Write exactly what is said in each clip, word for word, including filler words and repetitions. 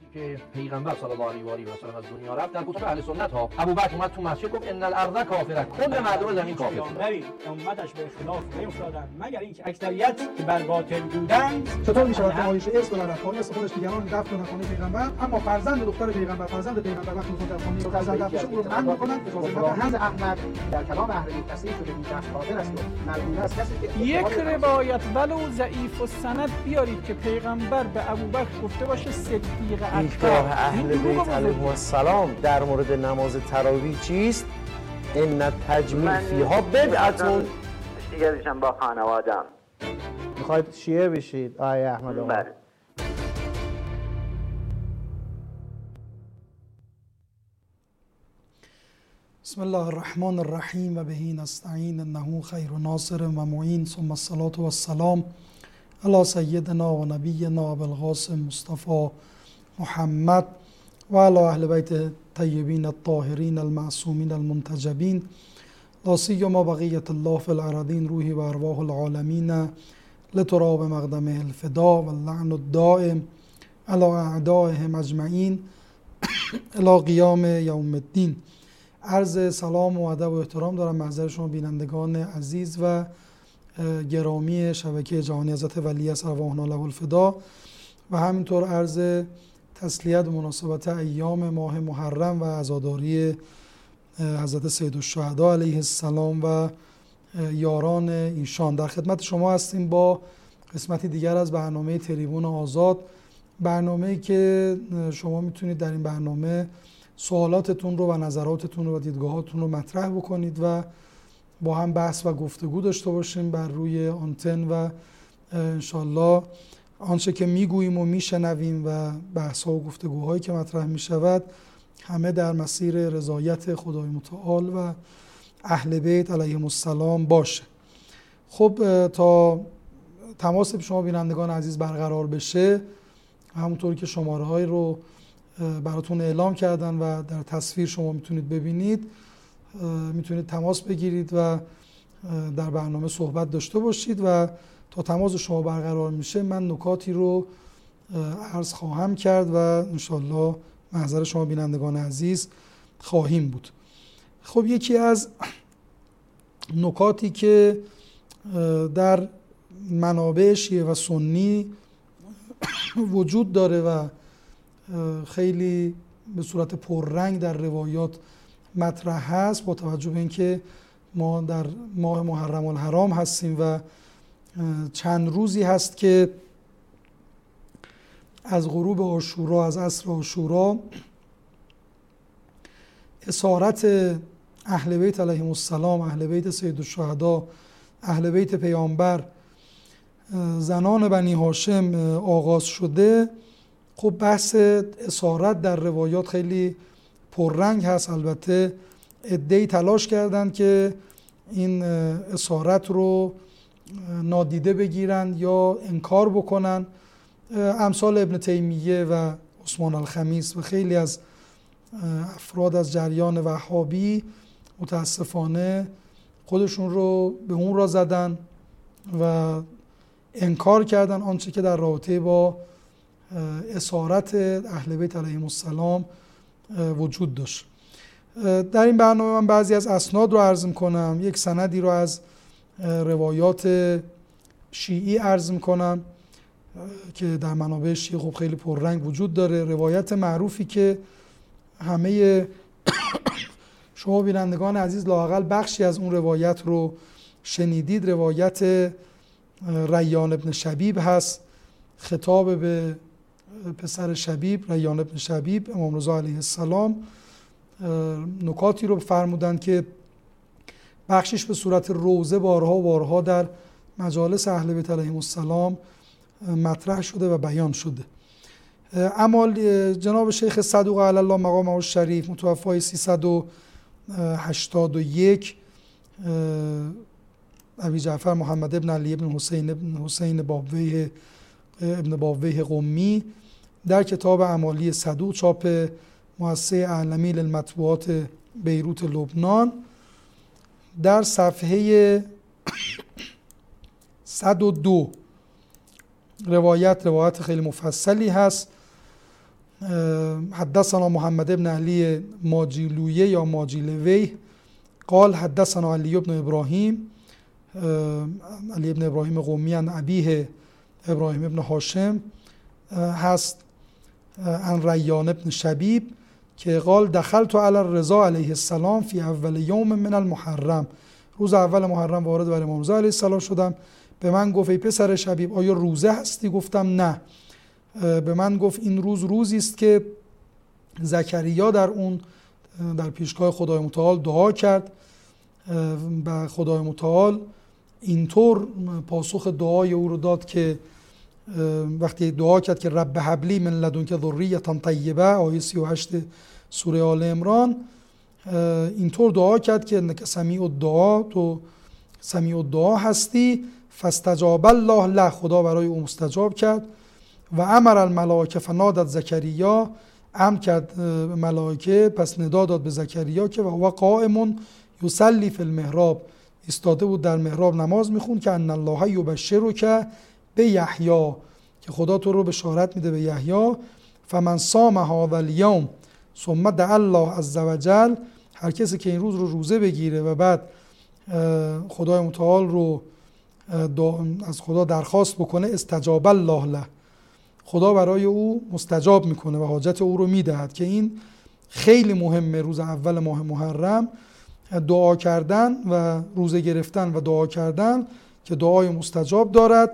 که پیغمبر صلی الله علیه و آله و سلم از دنیا رفت در کتب اهل سنت ها ابوبکر اومد تو مسجد گفت ان الارض کافره، کل مردم زمین کافر. پیامبری امتش به اختلاف نیفتادند مگر اینکه اکثریت که بر باطل بودند. چطور میشه وقتی عایشه ارث دارد خانه خودش دیگران دفن کنه خانه پیغمبر، اما فرزند دختر پیغمبر فرزند پیغمبر وقتی میخواد در خانه فرزند دفن رو من میکنن اجازه ندن. احمد در کلام اهل بیت تصریح شده این شخص کافر است و مردود است کسی که یک روایت ولو ضعیف و سند بیارید که پیغمبر به ابوبکر گفته باشه صدیق اکبر. اهل بیت علیهم السلام در مورد نماز تراویح چیست؟ ان تجمیع فیها بدعتون. دیگه دیشم با خانوادم. میخواید شیعه بشید آقای احمد آقا؟ بله. بسم الله الرحمن الرحیم و بهی نستعین انه خیر ناصر و معین ثم الصلاة و السلام علی سیدنا و نبینا ابوالقاسم مصطفی محمد و علی اهل بیت طیبین الطاهرین المعصومین المنتجبین لا سیما بقیة الله فی الارضین روحی و ارواح العالمین لتراب مقدمه الفدا و اللعن الدائم علی اعدائهم اجمعین الی قیام یوم الدین. عرض سلام و ادب و احترام دارم محضر شما بینندگان عزیز و گرامی شبکه جهانی حضرت ولی عصر ارواحنا له الفدا و همینطور عرض تسلیت و مناسبت ایام ماه محرم و عزاداری حضرت سیدالشهدا علیه السلام و یاران ایشان. در خدمت شما هستیم با قسمتی دیگر از برنامه تریبون آزاد، برنامه‌ای که شما میتونید در این برنامه سوالاتتون رو و نظراتتون رو و دیدگاهاتون رو مطرح بکنید و با هم بحث و گفتگو داشته باشیم بر روی آنتن و انشالله آنچه که میگوییم و میشنویم و بحث‌ها و گفتگوهایی که مطرح میشود همه در مسیر رضایت خدای متعال و اهل بیت علیهم السلام باشه. خب تا تماس شما بینندگان عزیز برقرار بشه، همونطوری که شماره های رو براتون اعلام کردن و در تصویر شما میتونید ببینید، میتونید تماس بگیرید و در برنامه صحبت داشته باشید و تا تماس شما برقرار میشه من نکاتی رو عرض خواهم کرد و انشالله محضر شما بینندگان عزیز خواهیم بود. خب یکی از نکاتی که در منابع شیعه و سنی وجود داره و خیلی به صورت پررنگ در روایات مطرح هست، با توجه به اینکه ما در ماه محرم الحرام هستیم و چند روزی هست که از غروب عاشورا، از عصر عاشورا، اسارت اهل بیت علیهم السلام، اهل بیت سیدالشهدا، اهل بیت پیامبر، زنان بنی هاشم آغاز شده. خب بحث اسارت در روایات خیلی پررنگ هست. البته عده‌ای تلاش کردند که این اسارت رو نادیده بگیرن یا انکار بکنن، امثال ابن تیمیه و عثمان الخمیس و خیلی از افراد از جریان وهابی متاسفانه خودشون رو به اون را زدن و انکار کردن آنچه که در رابطه با اسارت اهل بیت علیهم السلام وجود داشت. در این برنامه من بعضی از اسناد رو عرض می‌کنم، یک سندی رو از روایات شیعی عرض می‌کنم که در منابع شیعه خب خیلی پررنگ وجود داره. روایت معروفی که همه شما بینندگان عزیز لااقل بخشی از اون روایت رو شنیدید، روایت ریان ابن شبیب هست، خطاب به پسر شبیب، ریان ابن شبیب، امام رضا علیه السلام نکاتی رو فرمودن که بخشش به صورت روزه بارها و بارها در مجالس اهل بیت علیهم السلام مطرح شده و بیان شده. اما جناب شیخ صدوق علی الله مقامه الشریف متوفای سیصد و هشتاد و یک، ابی جعفر محمد ابن علی ابن حسین ابن حسین بابویه ابن بابویه قمی در کتاب اعمالی صدوق چاپ مؤسسه اعلمی للمطبوعات بیروت لبنان در صفحه صد و دو روایت روایت خیلی مفصلی هست حدثنا محمد ابن علی ماجیلویه یا ماجیلوی قال حدثنا علی ابن ابراهیم علی ابن ابراهیم قمی عن ابیه ابراهیم ابن هاشم هست عن ریان ابن شبیب که قال دخلت علی الرضا علیه السلام فی اول یوم من المحرم، روز اول محرم وارد بر امام رضا علیه السلام شدم. به من گفت ای پسر شبیب آیا روزه هستی؟ گفتم نه. به من گفت این روز روزی است که زکریا در اون در پیشگاه خدای متعال دعا کرد و خدای متعال اینطور پاسخ دعای او رو داد که وقتی دعا کرد که رب هب لی من لدنک ذریة طیبه، آیه سی و هشت سوره آل عمران، اینطور دعا کرد که انک سمیع الدعا، تو سمیع الدعا هستی. فاستجاب الله له، خدا برای او مستجاب کرد. و امر الملائکه فنادت زکریا، امر کرد ملائکه پس ندا داد به زکریا که و هو قائم یصلی فی المحراب، ایستاده بود در محراب نماز میخوند که ان الله یبشرک به یحیی، که خدا تو رو بشارت میده به یحیی. فمن صام هذا اليوم ثم دعا الله عز وجل، هر کسی که این روز رو روزه بگیره و بعد خدای متعال رو از خدا درخواست بکنه، استجاب الله له، خدا برای او مستجاب میکنه و حاجت او رو میدهد. که این خیلی مهمه، روز اول ماه محرم دعا کردن و روزه گرفتن و دعا کردن که دعای مستجاب دارد.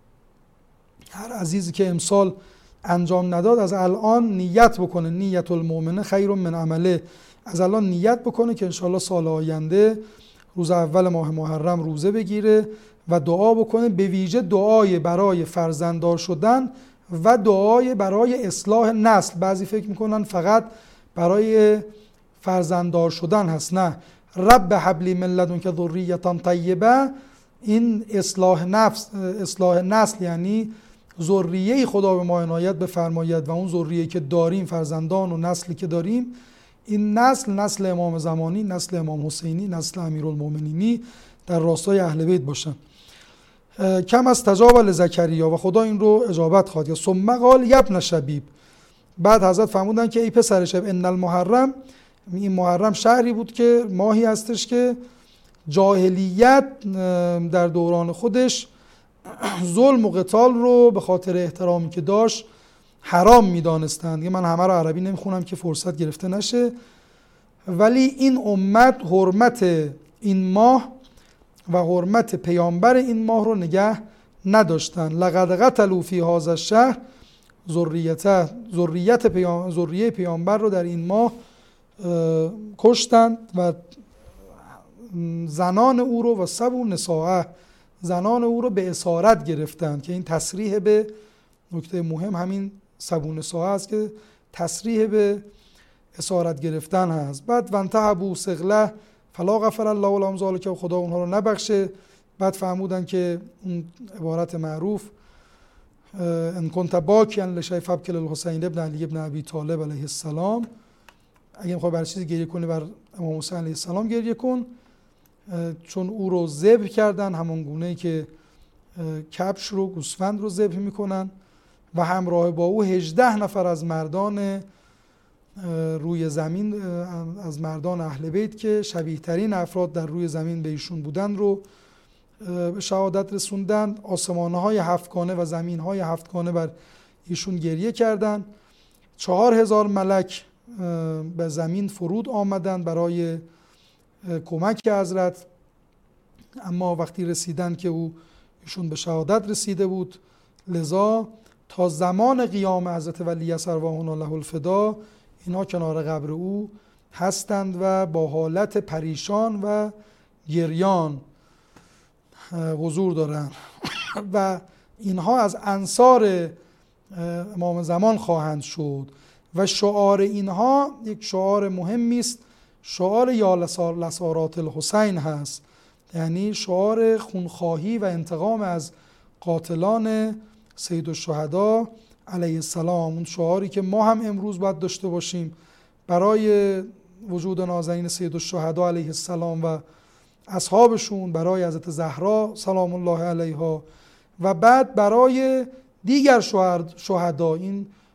هر عزیزی که امسال انجام نداد از الان نیت بکنه، نیت المؤمن خیر من عمله، از الان نیت بکنه که انشالله سال آینده روز اول ماه محرم روزه بگیره و دعا بکنه، به ویژه دعای برای فرزنددار شدن و دعای برای اصلاح نسل. بعضی فکر میکنن فقط برای فرزنددار شدن هست، نه، رب هب لی من لدنک ذریة طیبه، این اصلاح نفس، اصلاح نسل، یعنی ذریه خدا به ما عنایت بفرماید و اون ذریه که داریم، فرزندان و نسلی که داریم، این نسل نسل امام زمانی، نسل امام حسینی، نسل امیرالمومنینی در راستای اهل بیت باشن. کم از تجاب لزکریا، و خدا این رو اجابت خواهد کرد. ثم قال یا ابن شبیب، بعد حضرت فرمودن که ای پسر شبیب، ان المحرم، این محرم شهری بود که ماهی هستش که جاهلیت در دوران خودش ظلم و قتال رو به خاطر احترامی که داشت حرام میدانستند. من همه رو عربی نمیخونم که فرصت گرفته نشه، ولی این امت حرمت این ماه و حرمت پیامبر این ماه رو نگه نداشتن. لقد قتلوا فی هذا الشهر ذریته، ذریت پیام، ذریه پیامبر رو در این ماه کشتند و زنان او رو و سبو نساء، زنان او رو به اسارت گرفتند، که این تصریح به نکته مهم همین سبو نساء است که تصریح به اسارت گرفتن هست. بعد وانتهبوا صقله فلا غفر الله لهم ذلک، که خدا اونها رو نبخشه. بعد فهمودن که اون عبارت معروف ان کنت باکیا لشیء فابکی للحسین ابن علی ابن ابی طالب علیه السلام، اگه میخوای برای چیزی گریه کنی بر امام حسین علیه السلام گریه کن، چون او رو ذبح کردن همون گونه‌ای که کبش رو، گوسفند رو ذبح میکنن و همراه با او هجده نفر از مردان روی زمین، از مردان اهل بیت که شبیه ترین افراد در روی زمین به ایشون بودن رو به شهادت رسوندن. آسمان‌های هفتگانه و زمین‌های هفتگانه بر ایشون گریه کردن. چهار هزار ملک به زمین فرود آمدن برای کمک حضرت، اما وقتی رسیدن که او ایشون به شهادت رسیده بود، لذا تا زمان قیام حضرت ولی ارواحنا له الفدا اینا کنار قبر او هستند و با حالت پریشان و گریان حضور دارند و اینها از انصار امام زمان خواهند شد. و شعار اینها یک شعار مهمی است، شعار یا لسارات الحسین هست، یعنی شعار خونخواهی و انتقام از قاتلان سید الشهدا علیه السلام. اون شعاری که ما هم امروز باید داشته باشیم برای وجود نازنین سید الشهدا علیه السلام و اصحابشون، برای حضرت زهرا سلام الله علیها و بعد برای دیگر شهدا. این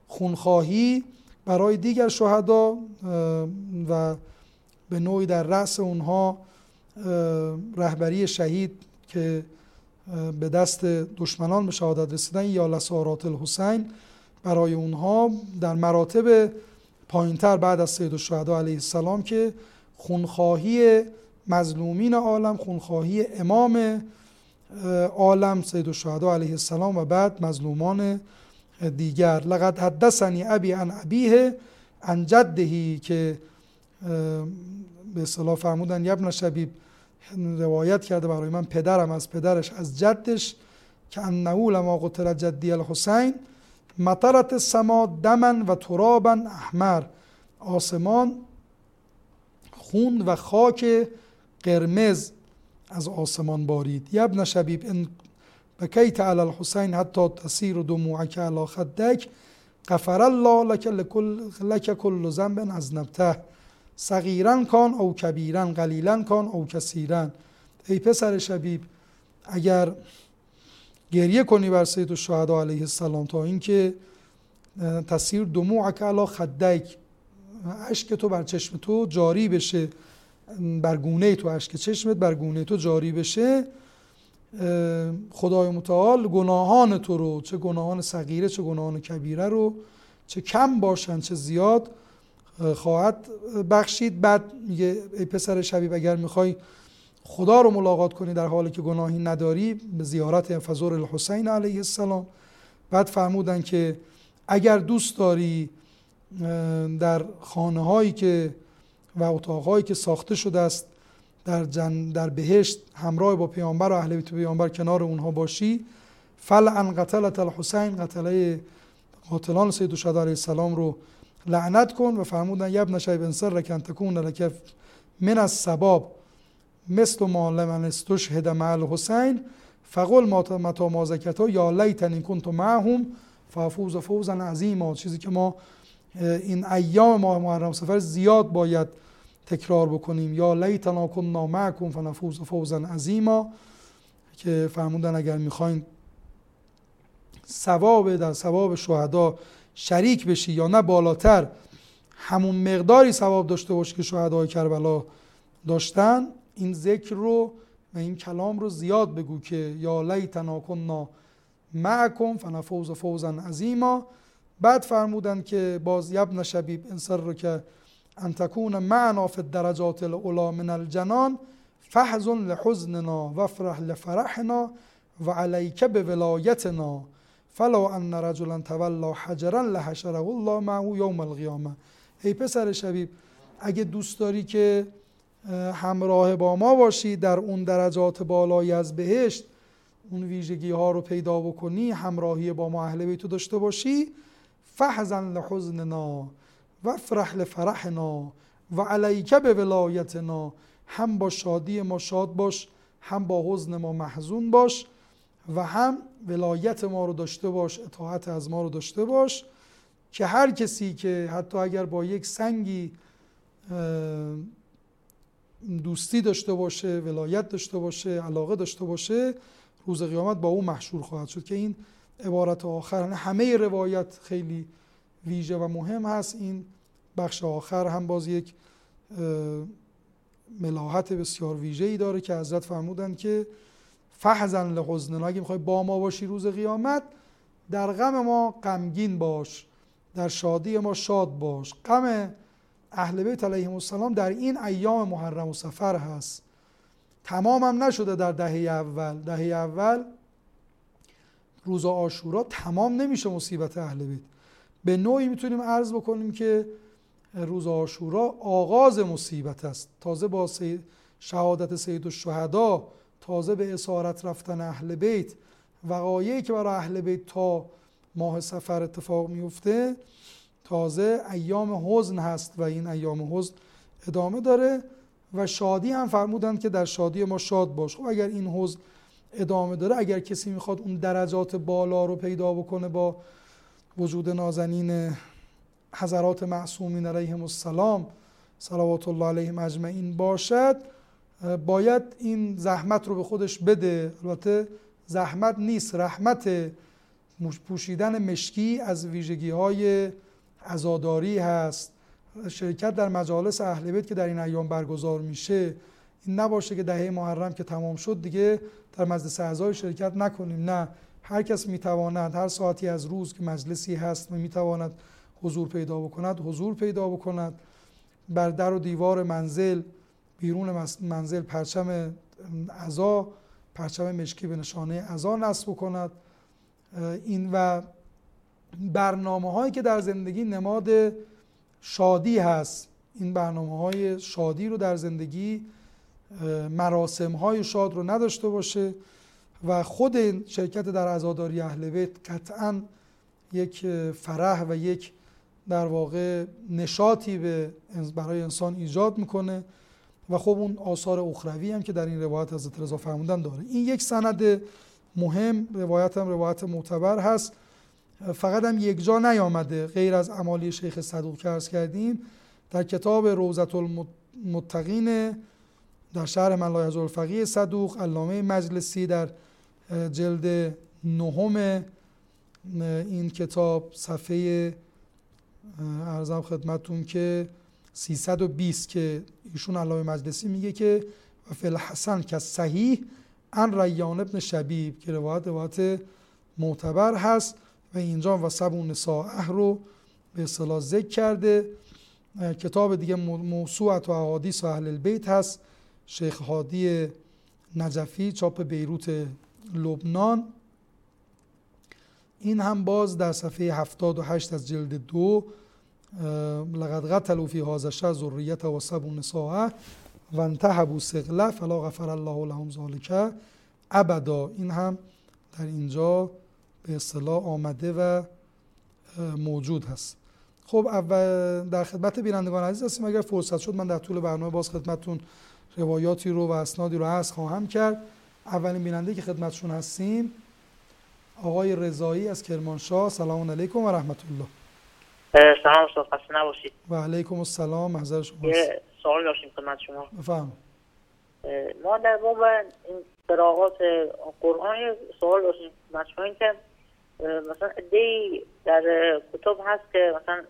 خونخواهی برای دیگر شهدا و به نوعی در رأس اونها رهبری شهید که به دست دشمنان به شهادت رسیدن یا لسارات الحسین برای اونها در مراتب پایینتر بعد از سید الشهدا علیه السلام که خونخواهی مظلومین عالم، خونخواهی امام عالم سید الشهدا علیه السلام و بعد مظلومان دیگر. لقد حدثنی ابی عن ابیه عن جدهی که به اصطلاح فرمودن ابن شبیب روایت کرده برای من پدرم از پدرش از جدش که انه لما قتل جدی الحسین مطرت السما دما و ترابا احمر، آسمان خون و خاک قرمز از آسمان بارید. یا ابن شبیب ان بکیت علی الحسین حتی تسیر دموعک علی خدک غفر الله لک لکل لک کل ذنب اذنبته صغیرا کان او کبیرا قلیلا کان او کثیرا. ای پسر شبیب اگر گریه کنی بر سید الشهدا علیه السلام تا اینکه تسیر دموعک علی خدک، اشک تو بر چشم تو جاری بشه، بر گونه تو، اشک چشمت بر گونه تو جاری بشه، خدای متعال گناهان تو رو، چه گناهان صغیره چه گناهان کبیره رو، چه کم باشن چه زیاد، خواهد بخشید. بعد میگه ای پسر شبیب اگر میخوای خدا رو ملاقات کنی در حالی که گناهی نداری به زیارت فزور الحسین علیه السلام. بعد فرمودن که اگر دوست داری در خانه هایی که و اتاق هایی که ساخته شده است در جن در بهشت همراه با پیامبر و اهل بیت پیامبر کنار اونها باشی، فلعن قتلت الحسین، قتله قاتلان سید الشهدا علیه السلام رو لعنت کن. و فرمودن یا ابن شیب انصر لک ان تکون لک من الثواب مثل ما لمن استشهد مع الحسین فقل متا ما زکتا یا لیتنی کنت معهم فافوز فوزا عظیما. چیزی که ما این ایام ماه محرم سفر زیاد باید تکرار بکنیم، یا لیتنا کنا معکم فنفوز فوزا عظیما، که فرمودن اگر میخواین ثواب در ثواب شهدا شریک بشی یا نه بالاتر همون مقداری ثواب داشته باشی که شهدای کربلا داشتن، این ذکر رو و این کلام رو زیاد بگو که یا لیتنا کنا معکم فنفوز فوزا عظیما. بعد فرمودن که باز ابن شبیب انصر رو که ان تکون معنا فی الدرجات العلی من الجنان فحزن لحزننا وافرح لفرحنا وعلیک بولایتنا فلو ان رجلا تولا حجرا لحشره الله معه یوم القیامه. ای پسر شبیب اگه دوست داری که همراه با ما باشی در اون درجات بالایی از بهشت، اون ویژگی ها رو پیدا بکنی، همراهی با ما اهل بیت داشته باشی، فحزن لحزننا وافرح لفرحنا وعلیک بولایتنا، هم با شادی ما شاد باش، هم با حزن ما محزون باش، و هم ولایت ما رو داشته باش، اطاعت از ما رو داشته باش، که هر کسی که حتی اگر با یک سنگی دوستی داشته باشه، ولایت داشته باشه، علاقه داشته باشه، روز قیامت با او محشور خواهد شد. که این عبارت آخر همه روایت خیلی ویژه و مهم هست، این بخش آخر هم باز یک ملاحت بسیار ویژه‌ای داره که حضرت فرمودن که فحزن لحزننا، اگه میخوای با ما باشی روز قیامت، در غم ما غمگین باش، در شادی ما شاد باش. غم اهل بیت علیهم السلام در این ایام محرم و صفر هست، تمام هم نشده در دهه اول. دهه اول روز عاشورا تمام نمیشه مصیبت اهل بیت. به نوعی میتونیم عرض بکنیم که روز عاشورا آغاز مصیبت است. تازه با شهادت سید الشهدا، تازه به اسارت رفتن اهل بیت، وقایعی که برای اهل بیت تا ماه صفر اتفاق میفته، تازه ایام حزن هست و این ایام حزن ادامه داره. و شادی هم فرمودن که در شادی ما شاد باش. خب اگر این حزن ادامه داره، اگر کسی میخواد اون درجات بالا رو پیدا بکنه با وجود نازنین حضرات معصومین علیهم السلام صلوات الله علیهم اجمعین باشد، باید این زحمت رو به خودش بده. البته زحمت نیست، رحمت، پوشیدن مشکی از ویژگی‌های عزاداری هست. شرکت در مجالس اهل بیت که در این ایام برگزار میشه، این نباشه که دهه محرم که تمام شد دیگه در مجلس اعضای شرکت نکنیم. نه، هر کس میتواند هر ساعتی از روز که مجلسی هست و میتواند حضور پیدا بکند حضور پیدا بکند. بر در و دیوار منزل، بیرون منزل پرچم عزا، پرچم مشکی به نشانه عزا نصب کند. این و برنامه هایی که در زندگی نماد شادی هست، این برنامه های شادی رو در زندگی، مراسم های شاد رو نداشته باشه و خود شرکت در عزاداری اهل بیت قطعاً یک فرح و یک در واقع نشاطی به برای انسان ایجاد میکنه و خب اون آثار اخروی هم که در این روایت حضرت رضا فرمودن داره. این یک سند مهم، روایت هم روایت معتبر هست. فقط هم یک جا نیامده غیر از امالی شیخ صدوق که عرض کردیم، در کتاب روضة المتقین در شرح من لا یضر الفقیه صدوق، علامه مجلسی در جلد نهم این کتاب صفحه عرضم خدمتون که سیصد و بیست که ایشون علامه مجلسی میگه که و فی الحسن که صحیح عن ریان ابن شبیب که روایت روایت معتبر هست و اینجا و سبع نساء رو به اصطلاح ذکر کرده. کتاب دیگه موسوعة و احادیث اهل البیت هست، شیخ هادی نجفی، چاپ بیروت لبنان. این هم باز در صفحه هفتاد و هشت از جلد دو، لقد قتلوا فی هذا الشهر ذریة و سبع نساء و انتهبوا صقله فلا غفر الله لهم ذلک ابدا. این هم در اینجا به اصطلاح آمده و موجود هست. خب اول در خدمت بینندگان عزیز هستیم. اگر فرصت شد من در طول برنامه باز خدمتتون روایاتی رو و اسنادی رو عرض خواهم کرد. اولین بیننده که خدمتشون هستیم آقای رضایی از کرمانشاه. سلام علیکم و رحمت الله. سلام استاد، خسته نباشید. و علیکم السلام، محضر شما. یه سوال داشتیم خدمت شما. بفرمایید. ما در باب این قرائات قرآن سوال داشتیم خدمت شما، این که مثلا عده‌ای در کتب هست که مثلا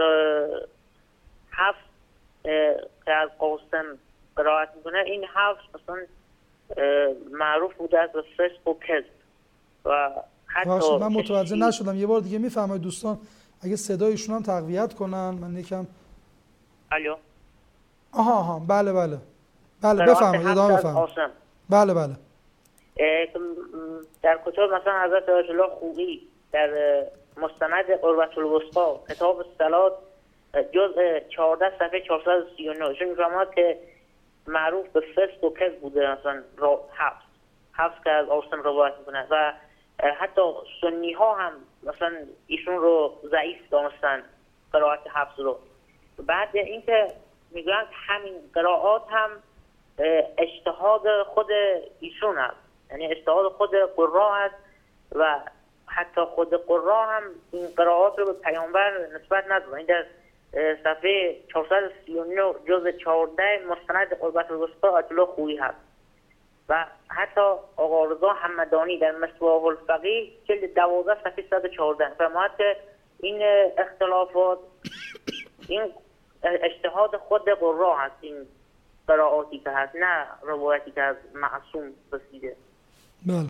هفت که از قاسم قرائت میکنه، این هفت مثلا معروف بوده از فسق و کذب و حتی من متوجه نشدم، یه بار دیگه میفرمایید دوستان اگه صدایشون هم تقویت کنن. من یکم الو آها آها بله بله بله بفرمایید ادامه بفرمایید. بله بله در کتب مثلا حضرت آیت الله خویی در مستند قربة الوسطی کتاب الصلات جزء چهارده صفحه چهارصد و سی و نه چون میفرماد که معروف به فسق و کذب بوده مثلا حفظ حفظ که از عاصم روایت میکنه و حتی سنی ها هم مثلا ایشون رو ضعیف دانستن قرائت حفظ رو. بعد اینکه میگن همین قرائات هم اجتهاد خود ایشون هست، یعنی اجتهاد خود قرا هست و حتی خود قرا هم این قرائات رو به پیامبر نسبت ندادن. این در صفحه چهارصد و سی و نه جزء چهارده مستند قربة الوسطی آیت الله خویی هست و حتی آقا رضا حمدانی در مصباح الفقیه جلد دوازده صفحه صد و چهارده فرمود که این اختلافات این اجتهاد خود قرا هست، این قرائاتی که هست، نه روایتی که از معصوم رسیده. بله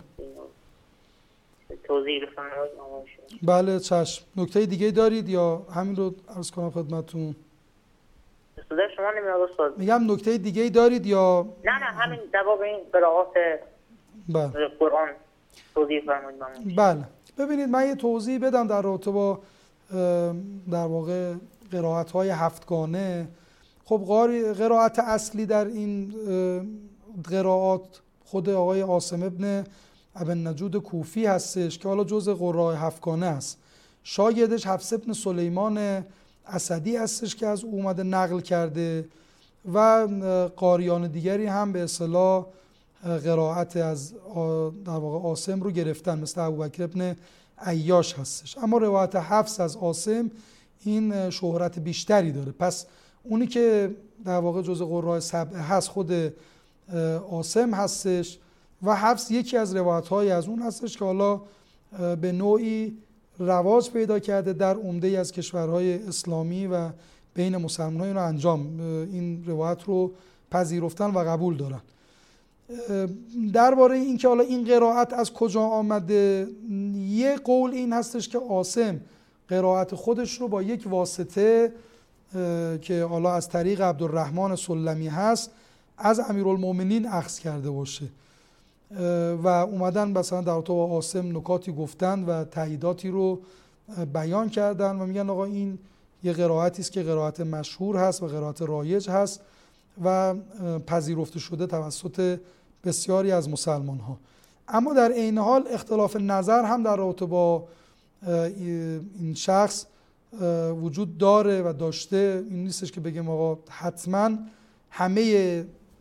توضیح بفرمایید. بله چشم. نکته دیگه دارید یا همین رو عرض کنم خدمتتون؟ صدای شما نمیاد استاد. میگم نکته دیگه دارید یا نه نه همین در باب این قرائات بله قرآن توضیح فرمایید. بله ببینید من یه توضیح بدم در رابطه با در واقع قرائت های هفتگانه. خب قرائت اصلی در این قرائات خود آقای عاصم ابن ابن نجود کوفی هستش که حالا جزء قراء هفتگانه است. شاگردش حفص ابن سلیمان اسدی هستش که از او اومده نقل کرده و قاریان دیگری هم به اصطلاح قرائت از در واقع عاصم رو گرفتن، مثل ابوبکر ابن عیاش هستش. اما روایت حفص از عاصم این شهرت بیشتری داره. پس اونی که در واقع جزء قراء سبع هست خود عاصم هستش و حفص یکی از روایت‌های از اون هستش که حالا به نوعی رواج پیدا کرده در عمده از کشورهای اسلامی و بین مسلمانان رو انجام این روایت رو پذیرفتن و قبول دارن. درباره این که حالا این قرائت از کجا آمده، یه قول این هستش که عاصم قرائت خودش رو با یک واسطه که حالا از طریق عبدالرحمن سلمی هست از امیرالمومنین اخذ کرده باشه و اومدن مثلا در رابطه با عاصم نکاتی گفتن و تاییداتی رو بیان کردن و میگن آقا این یه قرائتی است که قرائت مشهور هست و قرائت رایج هست و پذیرفته شده توسط بسیاری از مسلمان ها. اما در عین حال اختلاف نظر هم در رابطه با این شخص وجود داره و داشته. این نیستش که بگیم آقا حتما همه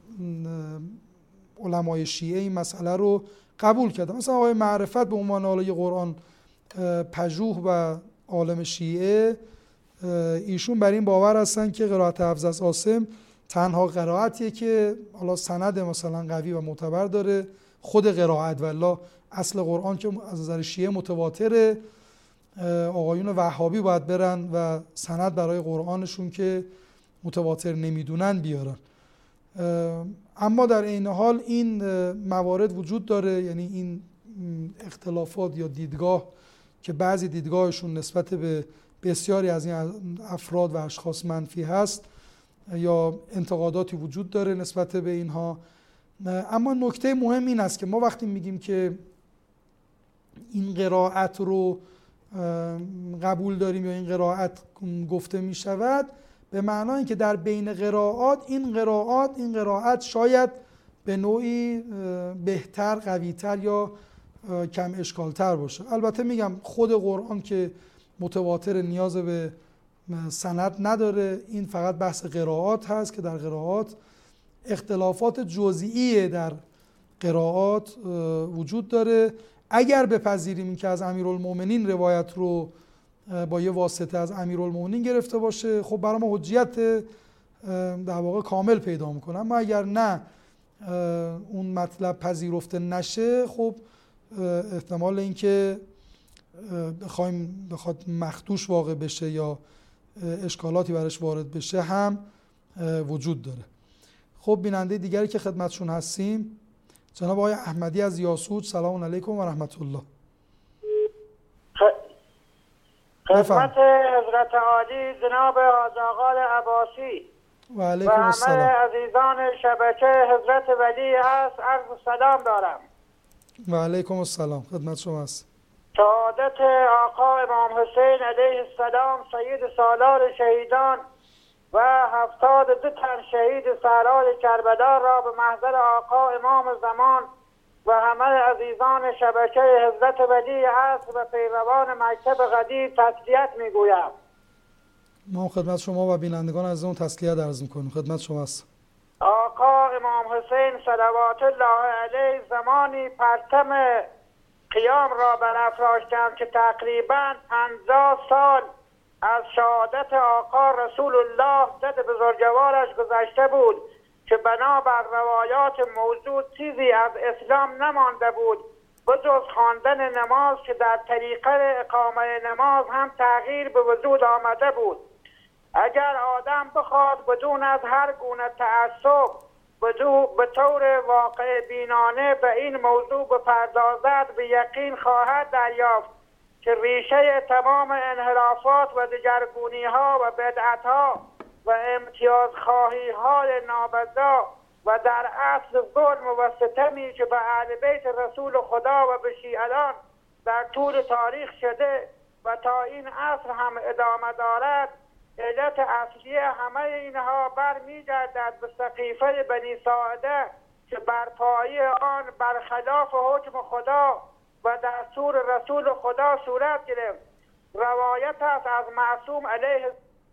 علمای شیعه این مسئله رو قبول کردن. مثلا آقای معرفت به عنوان حالا یه قرآن پژوه و عالم شیعه، ایشون بر این باور هستن که قرائت حفظ از عاصم تنها قرائتیه که حالا سند مثلا قوی و معتبر داره، خود قرائت، والله اصل قرآن که از نظر شیعه متواتره، آقایون وهابی باید برن و سند برای قرآنشون که متواتر نمیدونن بیارن. اما در عین حال این موارد وجود داره، یعنی این اختلافات یا دیدگاه که بعضی دیدگاهشون نسبت به بسیاری از این افراد و اشخاص منفی هست یا انتقاداتی وجود داره نسبت به اینها. اما نکته مهم این است که ما وقتی میگیم که این قرائت رو قبول داریم یا این قرائت گفته می شود، به معنای اینکه در بین قرائات این قرائات این قرائت شاید به نوعی بهتر، قویتر یا کم اشکالتر باشه. البته میگم خود قرآن که متواتر نیاز به سند نداره، این فقط بحث قرائات هست که در قرائات اختلافات جزئی در قرائات وجود داره. اگر بپذیریم این که از امیرالمومنین روایت رو با یه واسطه از امیرالمومنین گرفته باشه، خب برای ما حجیت در واقع کامل پیدا میکنه. اما اگر نه اون مطلب پذیرفته نشه، خب احتمال اینکه بخوایم بخواد مخدوش واقع بشه یا اشکالاتی برش وارد بشه هم وجود داره. خب بیننده دیگری که خدمتشون هستیم جناب آقای احمدی از یاسوج، سلام علیکم و رحمت الله. خدمت حضرت عالی جناب حاج آقا عباسی و علیکم السلام و همه عزیزان شبکه حضرت ولی هست عرض سلام دارم. و علیکم السلام، خدمت شما هست. شهادت آقا امام حسین علیه السلام سید سالار شهیدان و هفتاد دو تن شهید صحرای کربلا را به محضر آقا امام زمان و همه عزیزان شبکه حضرت ولی عصر و پیروان مکتب قدیر تسلیت میگویم. ما خدمت شما و بینندگان عزیزمون تسلیت عرض میکنیم. خدمت شما هست. آقا امام حسین صلوات الله علیه زمانی پرچم قیام را برافراشتند که تقریبا پنجاه سال از شهادت آقا رسول الله ضد بزرگوارش گذشته بود که بنابر روایات موجود چیزی از اسلام نمانده بود بجز خواندن نماز که در طریقه اقامه نماز هم تغییر به وجود آمده بود. اگر آدم بخواد بدون از هر گونه تعصب به طور واقع بینانه به این موضوع بپردازد، به یقین خواهد دریافت که ریشه تمام انحرافات و دگرگونی ها و بدعت ها و امتیاز خواهی های نابجا و در اصل ظلم و ستمی که به اهل بیت رسول خدا و به شیعیان در طول تاریخ شده و تا این عصر هم ادامه دارد، علت اصلی همه اینها برمیگردد به سقیفه بنی ساعده که بر پایه آن برخلاف حکم خدا و دستور رسول خدا صورت گرفت. روایت است از معصوم علیه.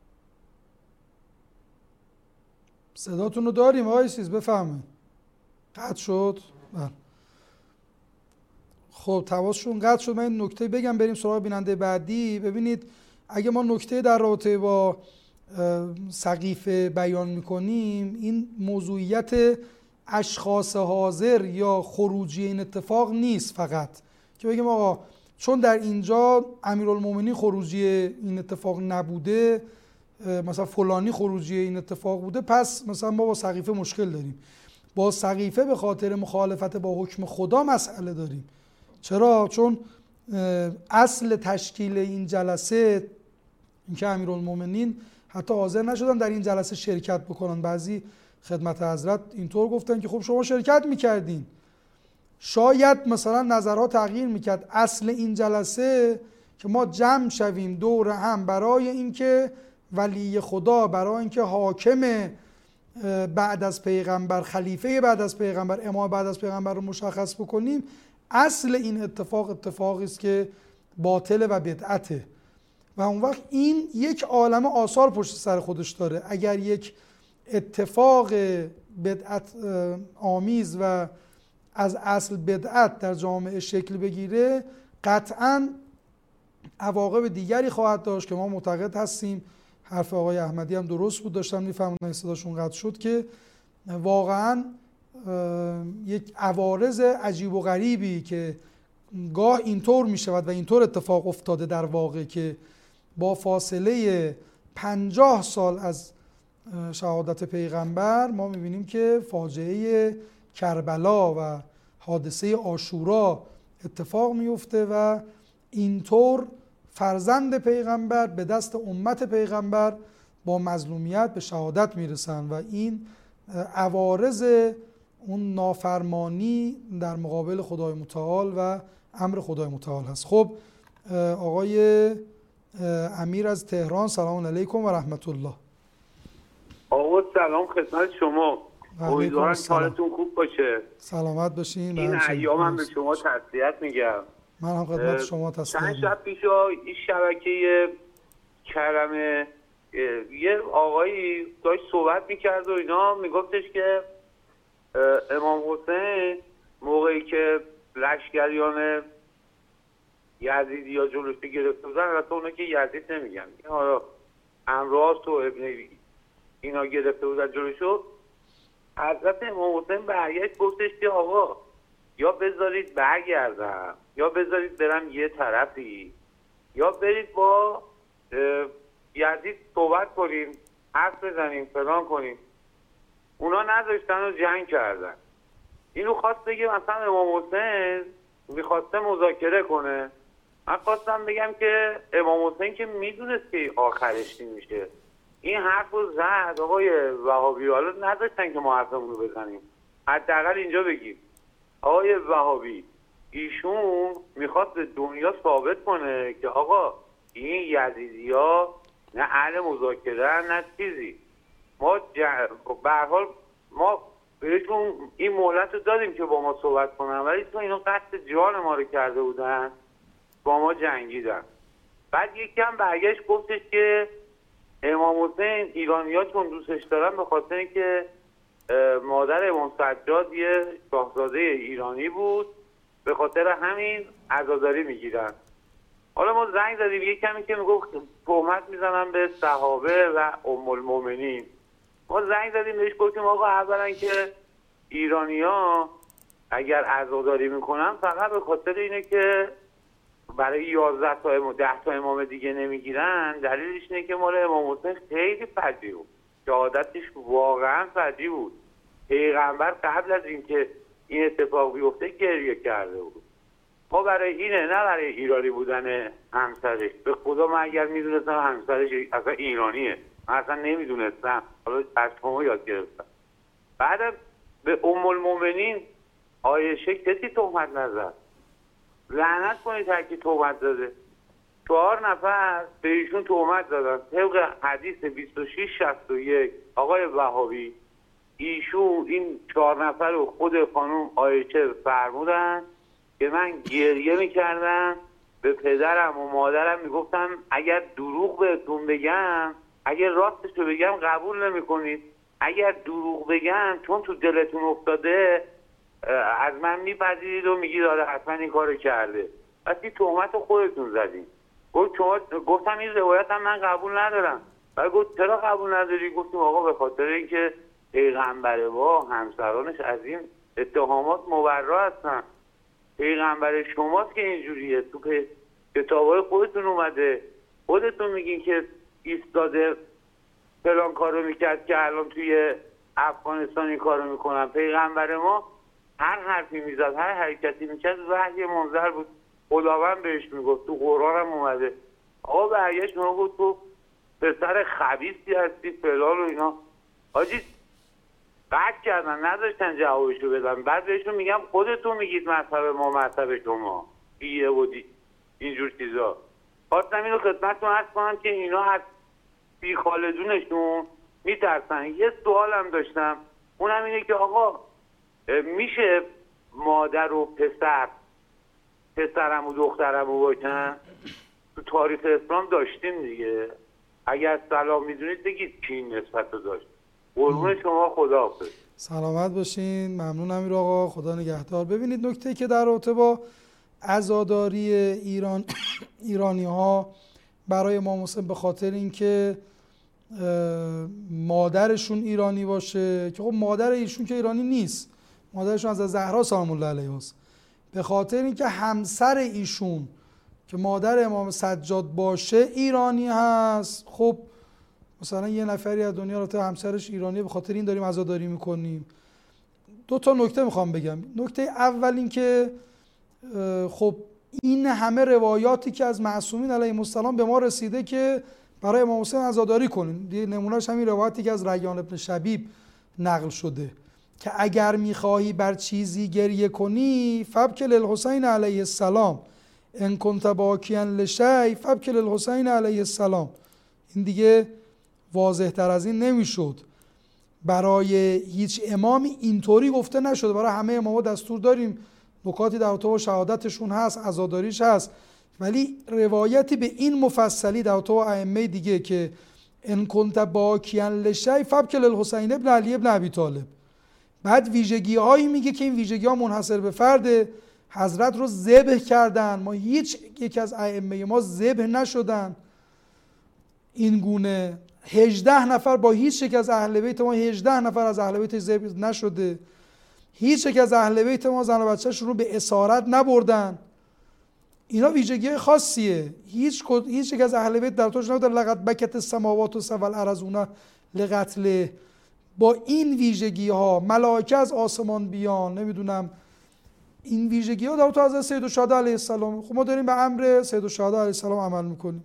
صداتون رو داریم آقای عزیز، بفرمایید. قطع شد. بله. خب تماسشون قطع شد. من این نکته بگم بریم سراغ بیننده بعدی. ببینید اگه ما نکته در رابطه با سقیفه بیان میکنیم، این موضوعیت اشخاص حاضر یا خروجی این اتفاق نیست، فقط که بگیم آقا چون در اینجا امیرالمومنین خروجی این اتفاق نبوده، مثلا فلانی خروجی این اتفاق بوده، پس مثلا ما با سقیفه مشکل داریم. با سقیفه به خاطر مخالفت با حکم خدا مسئله داریم. چرا؟ چون اصل تشکیل این جلسه اینکه امیرالمومنین حتی حاضر نشدن در این جلسه شرکت بکنن. بعضی خدمت حضرت اینطور گفتن که خب شما شرکت میکردین، شاید مثلا نظرها تغییر میکرد. اصل این جلسه که ما جمع شویم دور هم برای اینکه ولی خدا، برای اینکه حاکم بعد از پیغمبر، خلیفه بعد از پیغمبر، امام بعد از پیغمبر رو مشخص بکنیم. اصل این اتفاق اتفاقی است که باطل و بدعته و اون وقت این یک عالمه آثار پشت سر خودش داره. اگر یک اتفاق بدعت آمیز و از اصل بدعت در جامعه شکل بگیره، قطعاً عواقب دیگری خواهد داشت که ما معتقد هستیم. حرف آقای احمدی هم درست بود، داشتم میفهموندن صداشون قطع شد، که واقعاً یک عوارض عجیب و غریبی که گاه اینطور میشود و اینطور اتفاق افتاده در واقع که با فاصله پنجاه سال از شهادت پیغمبر ما میبینیم که فاجعه کربلا و حادثه عاشورا اتفاق میفته و اینطور فرزند پیغمبر به دست امت پیغمبر با مظلومیت به شهادت میرسن و این عوارض اون نافرمانی در مقابل خدای متعال و امر خدای متعال هست. خب آقای امیر از تهران، سلام علیکم و رحمت الله. آقا سلام خدمت شما، امیدوارم حالتون خوب باشه. سلامت باشین. این ایام هم به شما تسلیت میگم. من هم خدمت شما تسلیت میگم. چند شب پیش این شبکه کرمه یه آقایی داشت صحبت میکرد و اینا میگفتش که امام حسین موقعی که لشکریان یزیدی یا جلوشی گرفته بودن، البته اونا که یزید نمیگن، حالا امراض و ابن اینا گرفته بودن جلوشو، حضرت امام حسین برگشت گفتش که آقا یا بذارید برگردم یا بذارید برم یه طرفی یا برید با یزید صحبت کنیم، حرف بزنیم، فلان کنیم. اونا نذاشتن و جنگ کردن. اینو خواست بگه مثلا امام حسین میخواسته مذاکره کنه. من خواستم بگم که امام حسین که میدونست که آخرش چی میشه، این حرف رو زد. آقای وهابی حالا نذاشتن که ما حرفمون رو بزنیم، حداقل اینجا بگیم آقای وهابی ایشون میخواد به دنیا ثابت کنه که آقا این یزیدی ها نه اهل مذاکره نه چیزی. ما به هر حال ما بهشون این مهلت رو دادیم که با ما صحبت کنن، ولی تو اینا قصد جان ما رو کرده بودن، با ما جنگیدن. بعد یکم برگشت گفتش که امام حسین ایرانی ها چون دوستش دارن به خاطر اینکه مادر امام سجاد یه شاهزاده ایرانی بود، به خاطر همین عزاداری میگیرن. حالا ما زنگ زدیم یه کمی که میگفت تهمت میزنن به صحابه و ام المؤمنین. ما زنگ زدیم بهش گفتیم آقا اولا که ایرانی‌ها اگر عزاداری میکنن فقط به خاطر اینه که برای یازده تا امام ده تا امام دیگه نمیگیرن، دلیلش اینه که مال امام حسین خیلی فجیع بود، شهادتش واقعا فجیع بود. پیغمبر قبل از اینکه این اتفاق بیفته گریه کرده بود. ما برای اینه، نه برای ایرانی بودن همسرش. به خدا من اگر میدونستم همسرش اصلا ایرانیه، من اصلا نمیدونستم، حالا از شما یاد گرفتم. بعدم به ام المؤمنین عایشه کسی تهمت نزد. لعنت کنید هر کی تهمت زده. چهار نفر به ایشون تهمت زدن طبق حدیث بیست و شش شصت و یک آقای وهابی. ایشون این چهار نفر رو خود خانم عایشه فرمودن که من گریه میکردم، به پدرم و مادرم میگفتم اگر دروغ بهتون بگم، اگر راستش رو بگم قبول نمیکنید، اگر دروغ بگم چون تو دلتون افتاده از من میپذیرید و میگید آره حتما این کارو کرده. پس این تهمت خودتون زدین. گفتم این روایت هم من قبول ندارم. و گفت چرا قبول نداری؟ گفتیم آقا به خاطر اینکه پیغمبر با همسرانش از این اتهامات مبرا هستن. پیغمبر شماست که اینجوریه. تو کتابای خودتون اومده، خودتون میگین که ایستاده فلان کارو میکرد که الان توی افغانستان این کارو میکنن. پیغمبر ما هر حرفی میزد، هر حرکتی میکرد وحی منزل بود، خداوند بهش میگفت. تو قرآن هم اومده آقا برگشت ما بود تو پسر خبیثی هستی فلان و اینا. حاجی قطع کردن، نداشتن جوابشو بدن. بعد بهشون میگم خودتون میگید مذهب ما مذهب شما بیه بودی اینجور چیزا. خواستم اینو خدمتتون عرض کنم که اینا از بی خالدونشون میترسن. یه سوالم داشتم، اونم اینه که آقا میشه مادر و پسر پسرم و دخترم رو باشن؟ تو تاریخ اسلام داشتیم دیگه. اگر سلام میدونید بگید کی این نسبت رو داشت. قربون شما، خدا حافظ. سلامت باشین. ممنون امیر آقا، خدا نگهدار. ببینید نکته که در رابطه با عزاداری ایران ایرانی ها برای امام حسین به خاطر اینکه مادرشون ایرانی باشه، که خب مادر ایشون که ایرانی نیست، مادرشون از زهرا سلام الله علیها است، به خاطر اینکه همسر ایشون که مادر امام سجاد باشه ایرانی هست، خب مثلا یه نفری از دنیا رو تا همسرش ایرانیه، به خاطر این داریم عزاداری میکنیم. دو تا نکته میخوام بگم. نکته اول این که خب این همه روایاتی که از معصومین علیهم السلام به ما رسیده که برای امام حسین عزاداری کنیم، نمونهش همین روایتی که از ریان ابن شبیب نقل شده که اگر میخواهی بر چیزی گریه کنی فبک للحسین علیه السلام، ان کنت باکیا لشیء فبک للحسین علیه السلام. این دیگه واضح تر از این نمیشد. برای هیچ امامی اینطوری گفته نشده، برای همه اماما دستور داریم، نکاتی در تو شهادتشون هست، عزاداریش هست، ولی روایتی به این مفصلی در تو ائمه دیگه که ان کنت باکیا لشیء فبک للحسین ابن علی ابن ابی طالب. بعد ویژگی هایی میگه که این ویژگی ها منحصر به فرد حضرت رو ذبح کردن، ما هیچ یک از ائمه ما ذبح نشدن این گونه. هجده نفر با هیچ یک از اهل بیت ما، هجده نفر از اهل بیت ذبح نشده. هیچ یک از اهل بیت ما زن و بچه‌شون رو به اسارت نبردن. اینا ویژگی خاصیه. هیچ هیچ یک از اهل بیت در توش نبود لقد بکت السماوات و سبع الارضون لقتل. با این ویژگی ها ملائکه از آسمان بیان، نمیدونم این ویژگی ها در تو از سید الشهدا علیه السلام. خب ما داریم به امر سید الشهدا علیه السلام عمل میکنیم.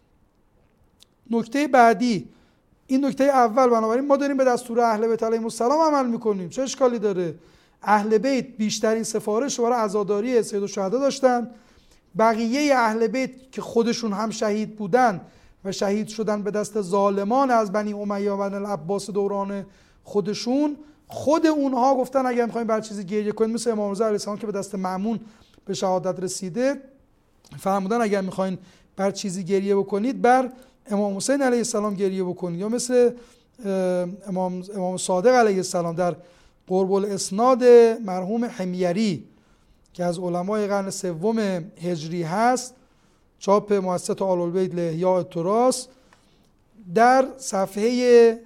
نکته بعدی، این نکته اول، بنابراین ما داریم به دستور اهل بیت علیهم السلام عمل میکنیم. چه اشکالی داره؟ اهل بیت بیشترین سفارش برای عزاداری سید الشهدا داشتن. بقیه اهل بیت که خودشون هم شهید بودن و شهید شدن به دست ظالمان از بنی امیه و بنی العباس دوران خودشون، خود اونها گفتن اگر میخوایم بر چیزی گریه کنیم، مثل امام رضا علیه السلام که به دست مأمون به شهادت رسیده، فرمودن اگر میخواین بر چیزی گریه بکنید بر امام حسین علیه السلام گریه بکنید. یا مثل امام امام صادق علیه السلام در قرب الاسناد مرحوم حمیری که از علمای قرن سوم هجری هست، چاپ مؤسسه آل البیت لاحیاء التراث، در صفحه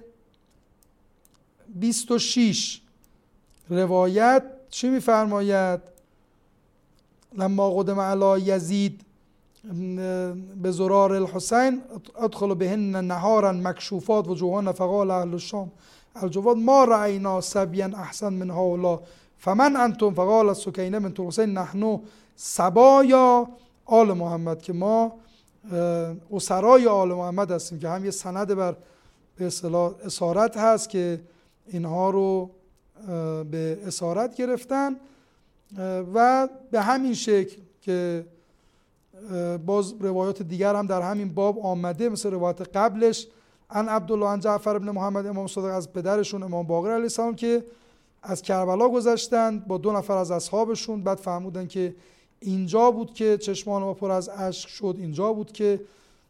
بیست و شش روایت چی می‌فرماید؟ لما قدم علی یزید به زرار الحسین ادخل بهن نهارا مکشوفات وجوهان فقال اهل الشام الجواد ما رأینا سبیا احسن من هؤلاء فمن انتم فقال السکینه بنت الحسین نحن سبایا آل محمد، که ما اسرای آل محمد هستیم، که هم یه سند بر به اصطلاح اسارت هست که اینها رو به اسارت گرفتن. و به همین شکل که باز روایات دیگر هم در همین باب آمده، مثل روایت قبلش عن عبدالله عن جعفر ابن محمد امام صادق از پدرشون امام باقر علیه السلام که از کربلا گذشتند با دو نفر از اصحابشون. بعد فهمودن که اینجا بود که چشمان ما پر از اشک شد، اینجا بود که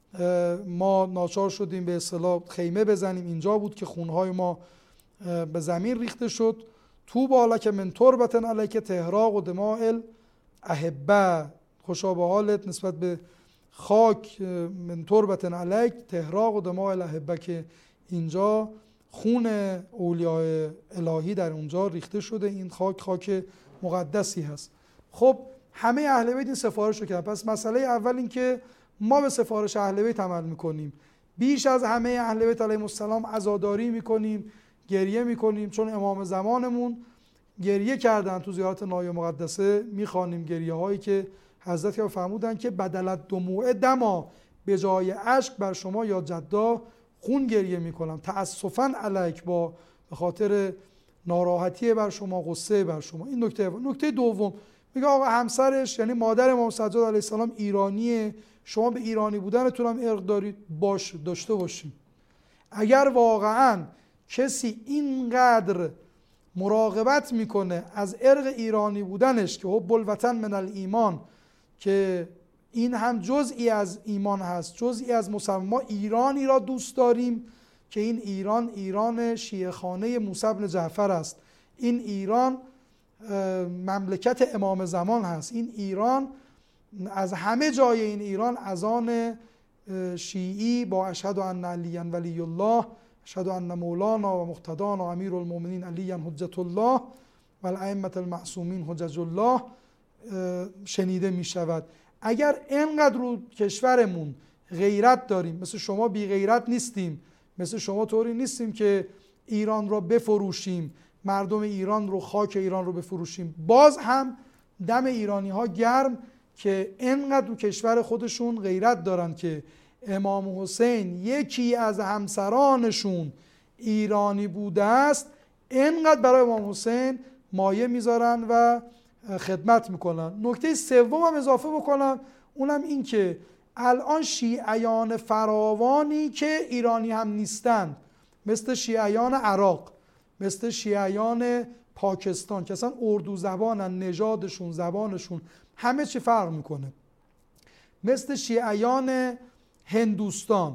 ما ناچار شدیم به اصطلاح خیمه بزنیم، اینجا بود که خونهای ما به زمین ریخته شد. طوبی لک من تربة علیک تحراق دماء الاحبه، خوشا به حالت نسبت به خاک من تربة علیک تحراق دماء الاحبه، که اینجا خون اولیاء الهی در اونجا ریخته شده، این خاک خاک مقدسی هست. خب همه اهل بیت این سفارش رو کردن. پس مسئله اول این که ما به سفارش اهل بیت عمل میکنیم، بیش از همه اهل بیت علیهم السلام عزاداری میکنیم، گریه میکنیم، چون امام زمانمون گریه کردن تو زیارت نایه مقدسه. میخوانیم گریه هایی که حضرت که فرمودن که بدلت دموع دما، به جای اشک بر شما یا جدا خون گریه میکنم، تأسفاً علیک، با به خاطر ناراحتی بر شما، غصه بر شما. این نکته. نکته دوم میگه آقا همسرش یعنی مادر امام سجاد علیه السلام ایرانیه، شما به ایرانی بودنتون هم ارق دارید، باش داشته باشیم. اگر واقعاً کسی اینقدر مراقبت میکنه از ارق ایرانی بودنش که حب الوطن من الایمان، که این هم جزئی از ایمان هست، جزئی از مسلمان، ما ایرانی را دوست داریم که این ایران ایران شیعه خانه موسی بن جعفر است، این ایران مملکت امام زمان هست، این ایران از همه جای این ایران اذان شیعی با اشهد ان علی ولی الله، اشهد ان مولانا و مقتدانا امیر المؤمنین علی حجت الله و الائمه المعصومین حجج الله شنیده می شود. اگر اینقدر رو کشورمون غیرت داریم، مثل شما بی غیرت نیستیم، مثل شما طوری نیستیم که ایران رو بفروشیم، مردم ایران رو، خاک ایران رو بفروشیم، باز هم دم ایرانی ها گرم که اینقدر رو کشور خودشون غیرت دارن که امام حسین یکی از همسرانشون ایرانی بوده است، اینقدر برای امام حسین مایه میذارن و خدمت میکنن. نکته سوم هم اضافه بکنم، اونم این که الان شیعیان فراوانی که ایرانی هم نیستند، مثل شیعیان عراق، مثل شیعیان پاکستان که اصلا اردو زبانن، نژادشون، زبانشون همه چی فرق میکنه، مثل شیعیان هندوستان،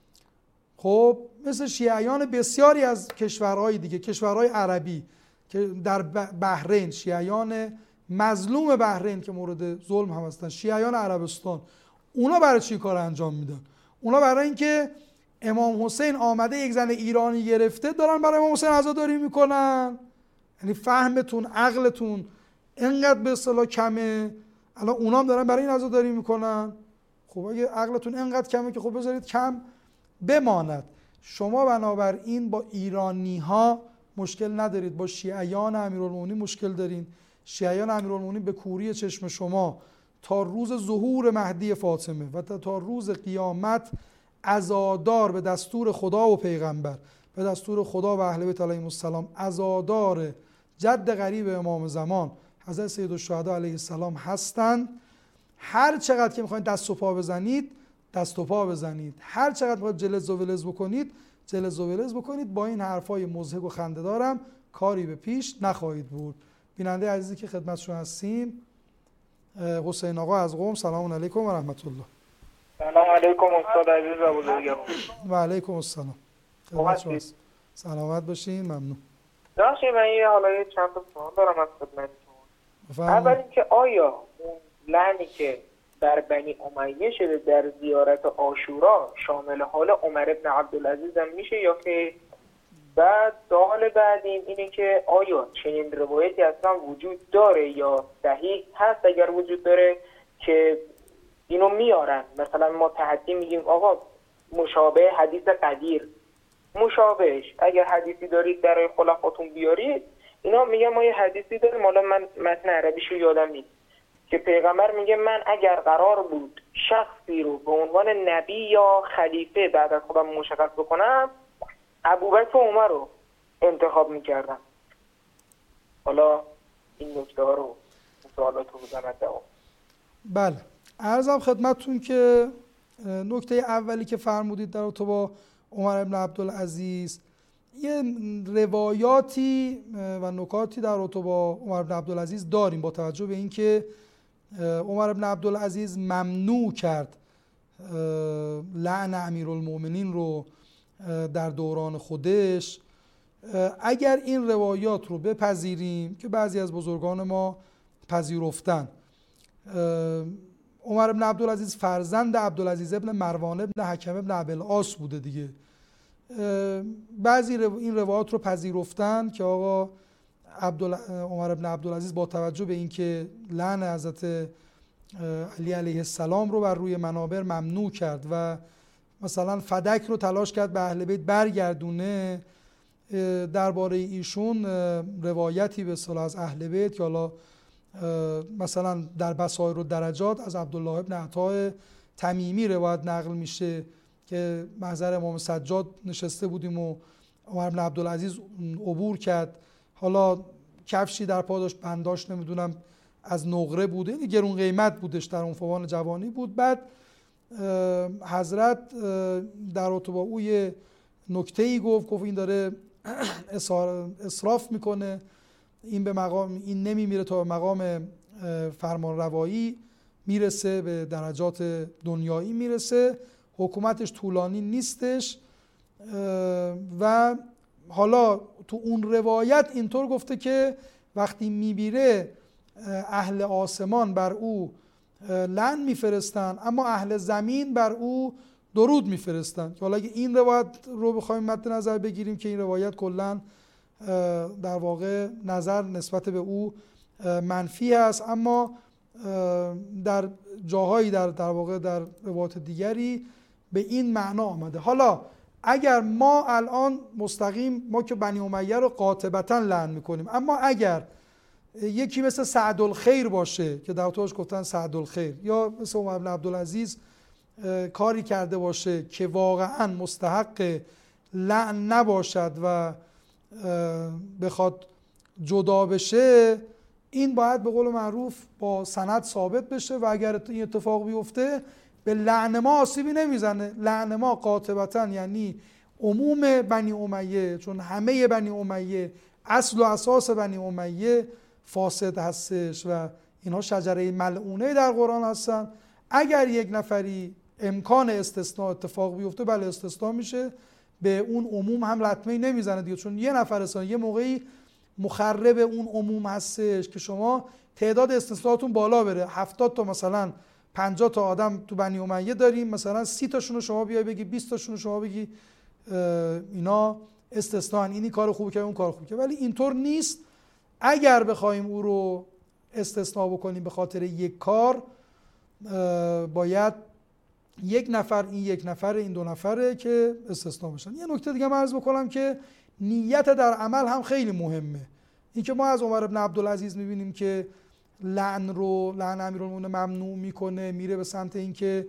خب مثل شیعیان بسیاری از کشورهای دیگه، کشورهای عربی که در بحرین، شیعیان مظلوم بحرین که مورد ظلم هم هستن، شیعیان عربستان، اونا برای چی کار انجام میدن؟ اونا برای اینکه امام حسین آمده یک زن ایرانی گرفته، دارن برای امام حسین عزاداری میکنن. یعنی فهمتون، عقلتون اینقدر به اصطلاح کمه، الان اونا هم دارن برای این عزاداری میکنن. خب اگه عقلتون اینقدر کمه که خب بذارید کم بماند. شما بنابراین با ایرانی ها مشکل ندارید، با شیعیان امیرالمومنین مشکل دارین. شیعیان امیرالمومنین به کوری چشم شما تا روز ظهور مهدی فاطمه و تا روز قیامت عزادار به دستور خدا و پیغمبر، به دستور خدا و اهل بیت علیهم السلام، عزادار جد غریب امام زمان حضرت سیدالشهدا علیه السلام هستند. هر چقدر که میخواین دست و پا بزنید دست و پا بزنید، هر چقدر میخواید جلز و ولز بکنید جلز و ولز بکنید، با این حرفای مضحک و خنده‌دارم کاری به پیش نخواهید برد. بیننده عزیزی که خدمتشون هستیم، حسین آقا از قم، سلام علیکم و رحمت الله. سلام علیکم استاد عزیز و بزرگوار. و علیکم السلام. خدمتشون هست. سلامت باشین، ممنون. داشتی من یه حالا یه چند تا سوال دارم از خدمتتون. اول اینکه آیا اون لعنی که بر بنی امیه شده در زیارت عاشورا شامل حال عمر ابن عبدالعزیز هم میشه یا که؟ بعد سوال بعدیم اینه که آیا چنین روایتی اصلا وجود داره یا صحیح هست؟ اگر وجود داره که اینو میارن، مثلا ما تحدی میگیم آقا مشابه حدیث قدیر، مشابهش اگر حدیثی دارید برای خلفاتون بیارید. اینا میگن ما یه حدیثی داریم، حالا من متن عربیشو یادم نیست، که پیغمبر میگه من اگر قرار بود شخصی رو به عنوان نبی یا خلیفه بعد از خودم مشخص بکنم، ابوبکر و عمر رو انتخاب میکردم. حالا این نکته ها رو سوالات رو بزنم دوام. بله، عرضم خدمتتون که نکته اولی که فرمودید در رابطه با عمر ابن عبدالعزیز، یه روایاتی و نکاتی در رابطه با عمر ابن عبدالعزیز داریم، با توجه به اینکه عمر ابن عبدالعزیز ممنوع کرد لعن امیرالمؤمنین رو در دوران خودش. اگر این روایات رو بپذیریم که بعضی از بزرگان ما پذیرفتن، عمر ابن عبدالعزیز فرزند عبدالعزیز ابن مروان ابن حکم ابن ابوالعاص بوده دیگه. بعضی این روایات رو پذیرفتن که آقا عمر بن عبدالعزیز با توجه به اینکه لعن حضرت علی علیه السلام رو بر روی منابر ممنوع کرد و مثلا فدک رو تلاش کرد به اهل بیت برگردونه، درباره ایشون روایتی به اصطلاح از اهل بیت که حالا مثلا در بصائر و درجات از عبدالله ابن عطا تمیمی روایت نقل میشه که محضر امام سجاد نشسته بودیم و عمر بن عبدالعزیز عبور کرد، حالا کفشی در پا داشت، بنداش نمیدونم از نقره بوده، یعنی گرون قیمت بودش، در عنفوان جوانی بود. بعد حضرت در ارتباط او یه نکته‌ای گفت، گفت این داره اسراف میکنه، این به مقام این نمیمیره تا به مقام فرمان روایی میرسه، به درجات دنیایی میرسه، حکومتش طولانی نیستش. و حالا تو اون روایت اینطور گفته که وقتی میمیره اهل آسمان بر او لعن میفرستن اما اهل زمین بر او درود میفرستن. که حالا اگه این روایت رو بخوایم مد نظر بگیریم که این روایت کلا در واقع نظر نسبت به او منفی است، اما در جاهایی در در واقع در روایات دیگری به این معنا آمده. حالا اگر ما الان مستقیم ما که بنی امیه رو قاطبتا لعن میکنیم، اما اگر یکی مثل سعدالخیر باشه که در توش گفتن سعدالخیر، یا مثل عمر بن عبدالعزیز کاری کرده باشه که واقعا مستحق لعن نباشد و بخواد جدا بشه، این باید به قول معروف با سند ثابت بشه و اگر این اتفاق بیفته به لعن ما آسیبی نمیزنه. لعن ما قاطبتا یعنی عموم بنی امیه، چون همه بنی امیه، اصل و اساس بنی امیه فاسد هستش و اینها شجره ملعونه در قرآن هستن. اگر یک نفری امکان استثناء اتفاق بیفته بله استثناء میشه، به اون عموم هم لطمه نمیزنه دیگه، چون یه نفر اصلا یه موقعی مخرب اون عموم هستش که شما تعداد استثناءاتون بالا بره، هفتاد تا مثلا پنجاه تا آدم تو بنی امیه داریم، مثلا سی تاشون رو شما بیای بگی، بیست تاشون رو شما بگی اینا استثناء، اینی کار خوبه که اون کار خوبه که، ولی اینطور نیست. اگر بخوایم او رو استثناء بکنیم به خاطر یک کار، باید یک نفر این یک نفر این دو نفره که استثناء بشن. یه نکته دیگه من عرض بکنم که نیت در عمل هم خیلی مهمه. این که ما از عمر بن عبدالعزیز میبینیم که لعن رو لعن امیرالمومنین ممنوع میکنه، میره به سمت اینکه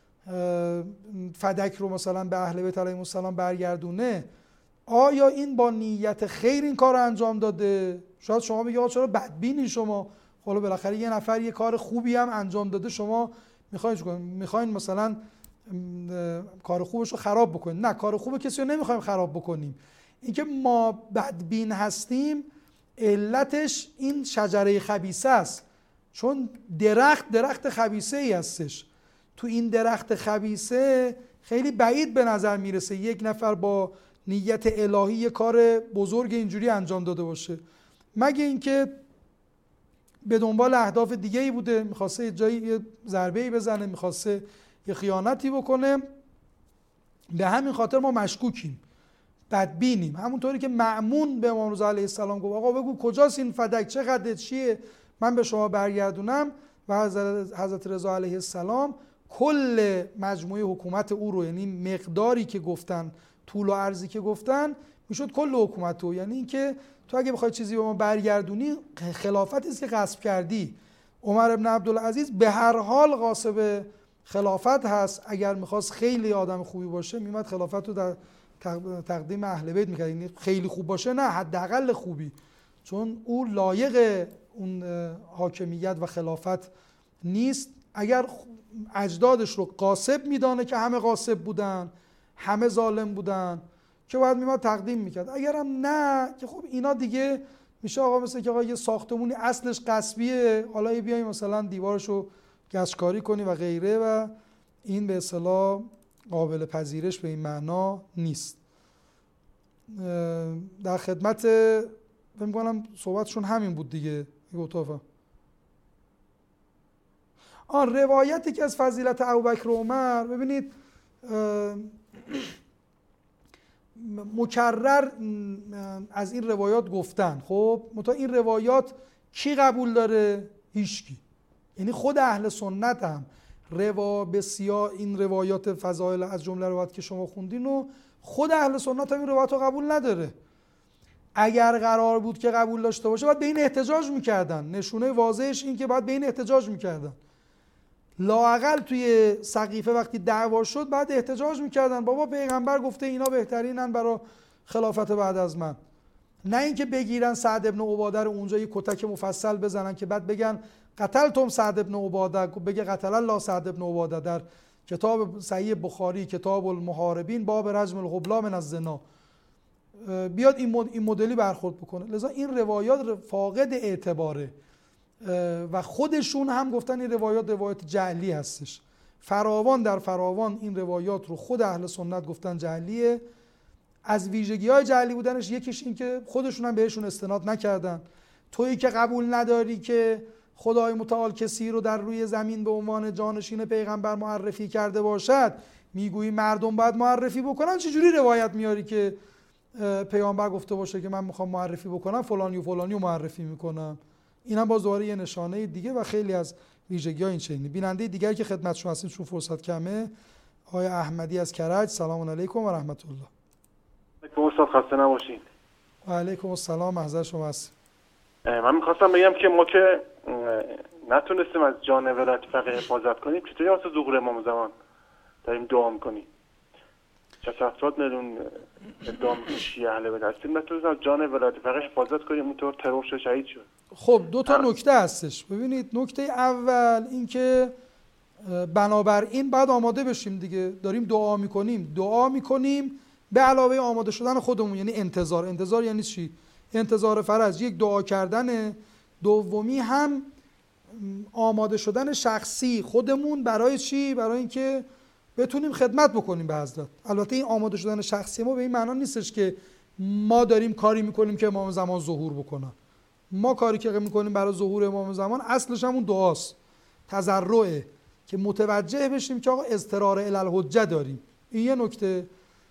فدک رو مثلا به اهل بیت علیهم السلام برگردونه، آیا این با نیت خیر این کار رو انجام داده؟ شاید شما بگید چرا بدبینی شما، حالا بالاخره یه نفر یه کار خوبی هم انجام داده، شما میخواین چیکار؟ میخواین مثلا کار خوبش رو خراب بکنید؟ نه، کار خوب کسی رو نمیخوایم خراب بکنیم. اینکه ما بدبین هستیم علتش این شجره خبیثه است، چون درخت درخت خبیثه ای هستش. تو این درخت خبیثه خیلی بعید به نظر میرسه یک نفر با نیت الهی یه کار بزرگ اینجوری انجام داده باشه، مگه اینکه به دنبال اهداف دیگه ای بوده، میخواسته یه جایی یه ضربه‌ای بزنه، میخواسته یه خیانتی بکنه. به همین خاطر ما مشکوکیم، بدبینیم. همونطوری که مأمون به امام رضا علیه السلام گفت آقا بگو کجاست این فدک، چقدر چیه، من به شما برگردونم، و حضرت رضا علیه السلام کل مجموعه حکومت او رو، یعنی مقداری که گفتن، طول و عرضی که گفتن، میشد کل حکومت او. یعنی اینکه تو اگه بخوای چیزی به ما برگردونی، خلافتی است که غصب کردی. عمر ابن عبدالعزیز به هر حال غاصب خلافت هست. اگر میخواست خیلی آدم خوبی باشه میمد خلافت رو در تقدیم اهل بیت میکرد، یعنی خیلی خوب باشه نه، حداقل خوبی، چون او لایق اون حاکمیت و خلافت نیست. اگر اجدادش رو غاصب میدانه که همه غاصب بودن، همه ظالم بودن، که باید میمد تقدیم میکرد. اگرم نه که خب اینا دیگه میشه آقا مثل که آقا یه ساختمونی اصلش غصبیه، حالا بیایم مثلا دیوارشو گچکاری کنی و غیره، و این به اصطلاح قابل پذیرش به این معنا نیست. در خدمت فکر می‌کنم صحبتشون همین بود دیگه. گوتوفا آن روایتی که از فضیلت ابوبکر و عمر، ببینید مکرر از این روایات گفتن. خب منتها این روایات کی قبول داره؟ هیچکی. یعنی خود اهل سنت هم روا بسیار این روایات فضائل از جمله روایات که شما خوندین و خود اهل سنت هم این روایات رو قبول نداره. اگر قرار بود که قبول داشته باشه باید به این احتجاج میکردن. نشونه واضحش این که باید به این احتجاج میکردن. لااقل توی سقیفه وقتی دعوا شد بعد احتجاج میکردن بابا پیغمبر گفته اینا بهترینن برای خلافت بعد از من. نه اینکه بگیرن سعد ابن عباده رو اونجا یه کتک مفصل بزنن که بعد بگن قتلتم سعد ابن عباده، بگه قتل الله سعد ابن عباده در کتاب صحیح بخاری کتاب المحاربین باب رجم الحبلی من الزنا بیاد این مدلی برخورد بکنه. لذا این روایات فاقد اعتباره و خودشون هم گفتن این روایات روایات جعلی هستش. فراوان در فراوان این روایات رو خود اهل سنت گفتن جعلیه. از ویژگی‌های جعلی بودنش یکیش این که خودشون هم بهشون استناد نکردن. تویی که قبول نداری که خدای متعال کسی رو در روی زمین به عنوان جانشین پیغمبر معرفی کرده باشد میگویی مردم باید معرفی بکنن، چجوری روایت میاری که پیغمبر گفته باشه که من میخوام معرفی بکنم فلانی و فلانی رو معرفی میکنم؟ این هم باز دوباره یه نشانه دیگه و خیلی از ویژگی‌های این چنینی. بیننده دیگری که خدمت شما هستیم چون فرصت کمه، آقای احمدی از کرج. سلام علیکم و رحمت الله. علیکم استاد، خسته نباشید. و علیکم السلام، محضر شما هستیم. من میخواستم بگم که ما که نتونستیم از جان ولایت فقیه حفاظت کنیم، چطوری واسه ظهور امام زمان داریم دعا میکنیم؟ شصت هفتاد میلیون ادعا میکنیم شیعه اهل بیت هستیم، نتونستیم از جان ولایت فقیه حفاظت کنیم، اونطور ترور شد شهید شد. خب دو تا نکته هستش. ببینید، نکته اول این که بنابراین باید آماده بشیم دیگه. داریم دعا میکنیم دعا میکنیم به علاوه آماده شدن خودمون، یعنی انتظار. انتظار یعنی چی؟ انتظار فرض یک دعا کردن. دومی هم آماده شدن شخصی خودمون برای چی؟ برای اینکه بتونیم خدمت بکنیم به حضرت. البته این آماده شدن شخصی ما به این معنا نیستش که ما داریم کاری میکنیم که امام زمان ظهور بکنن. ما کاری که میکنیم برای ظهور امام زمان اصلش همون دعاست، تضرعه، که متوجه بشیم که آقا اضطرار الی الحجه داریم. این یه نکته.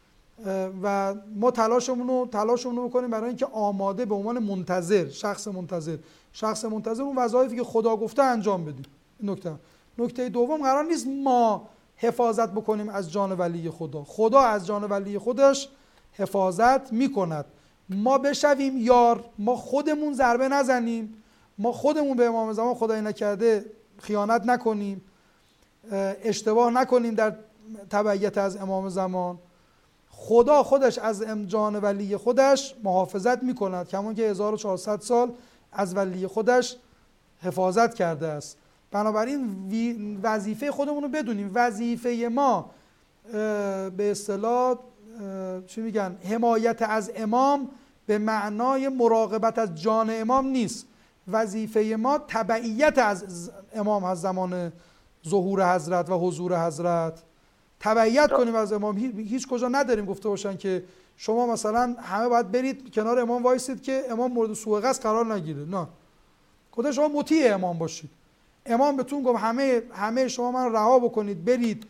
و ما تلاشمون رو تلاشمون رو بکنیم برای اینکه آماده به عنوان منتظر، شخص منتظر شخص منتظر اون وظایفی که خدا گفته انجام بدیم. نکته نکته دوم، قرار نیست ما حفاظت بکنیم از جان ولی خدا. خدا از جان ولی خودش حفاظت میکند. ما بشویم یار، ما خودمون ضربه نزنیم، ما خودمون به امام زمان خدای نکرده خیانت نکنیم، اشتباه نکنیم در تبعیت از امام زمان. خدا خودش از جان ولی خودش محافظت میکند، کمان که هزار و چهارصد سال از ولی خودش حفاظت کرده است. بنابراین وظیفه خودمون رو بدونیم. وظیفه ما به اصطلاح چی میگن، حمایت از امام به معنای مراقبت از جان امام نیست. وظیفه ما تبعیت از امام از زمان ظهور حضرت و حضور حضرت. تبعیت کنیم از امام. هیچ کجا نداریم گفته باشن که شما مثلا همه باید برید کنار امام وایسید که امام مورد سوء قصد قرار نگیره. نه، خود شما مطیع امام باشید. امام بهتون گفت همه همه شما من رها بکنید برید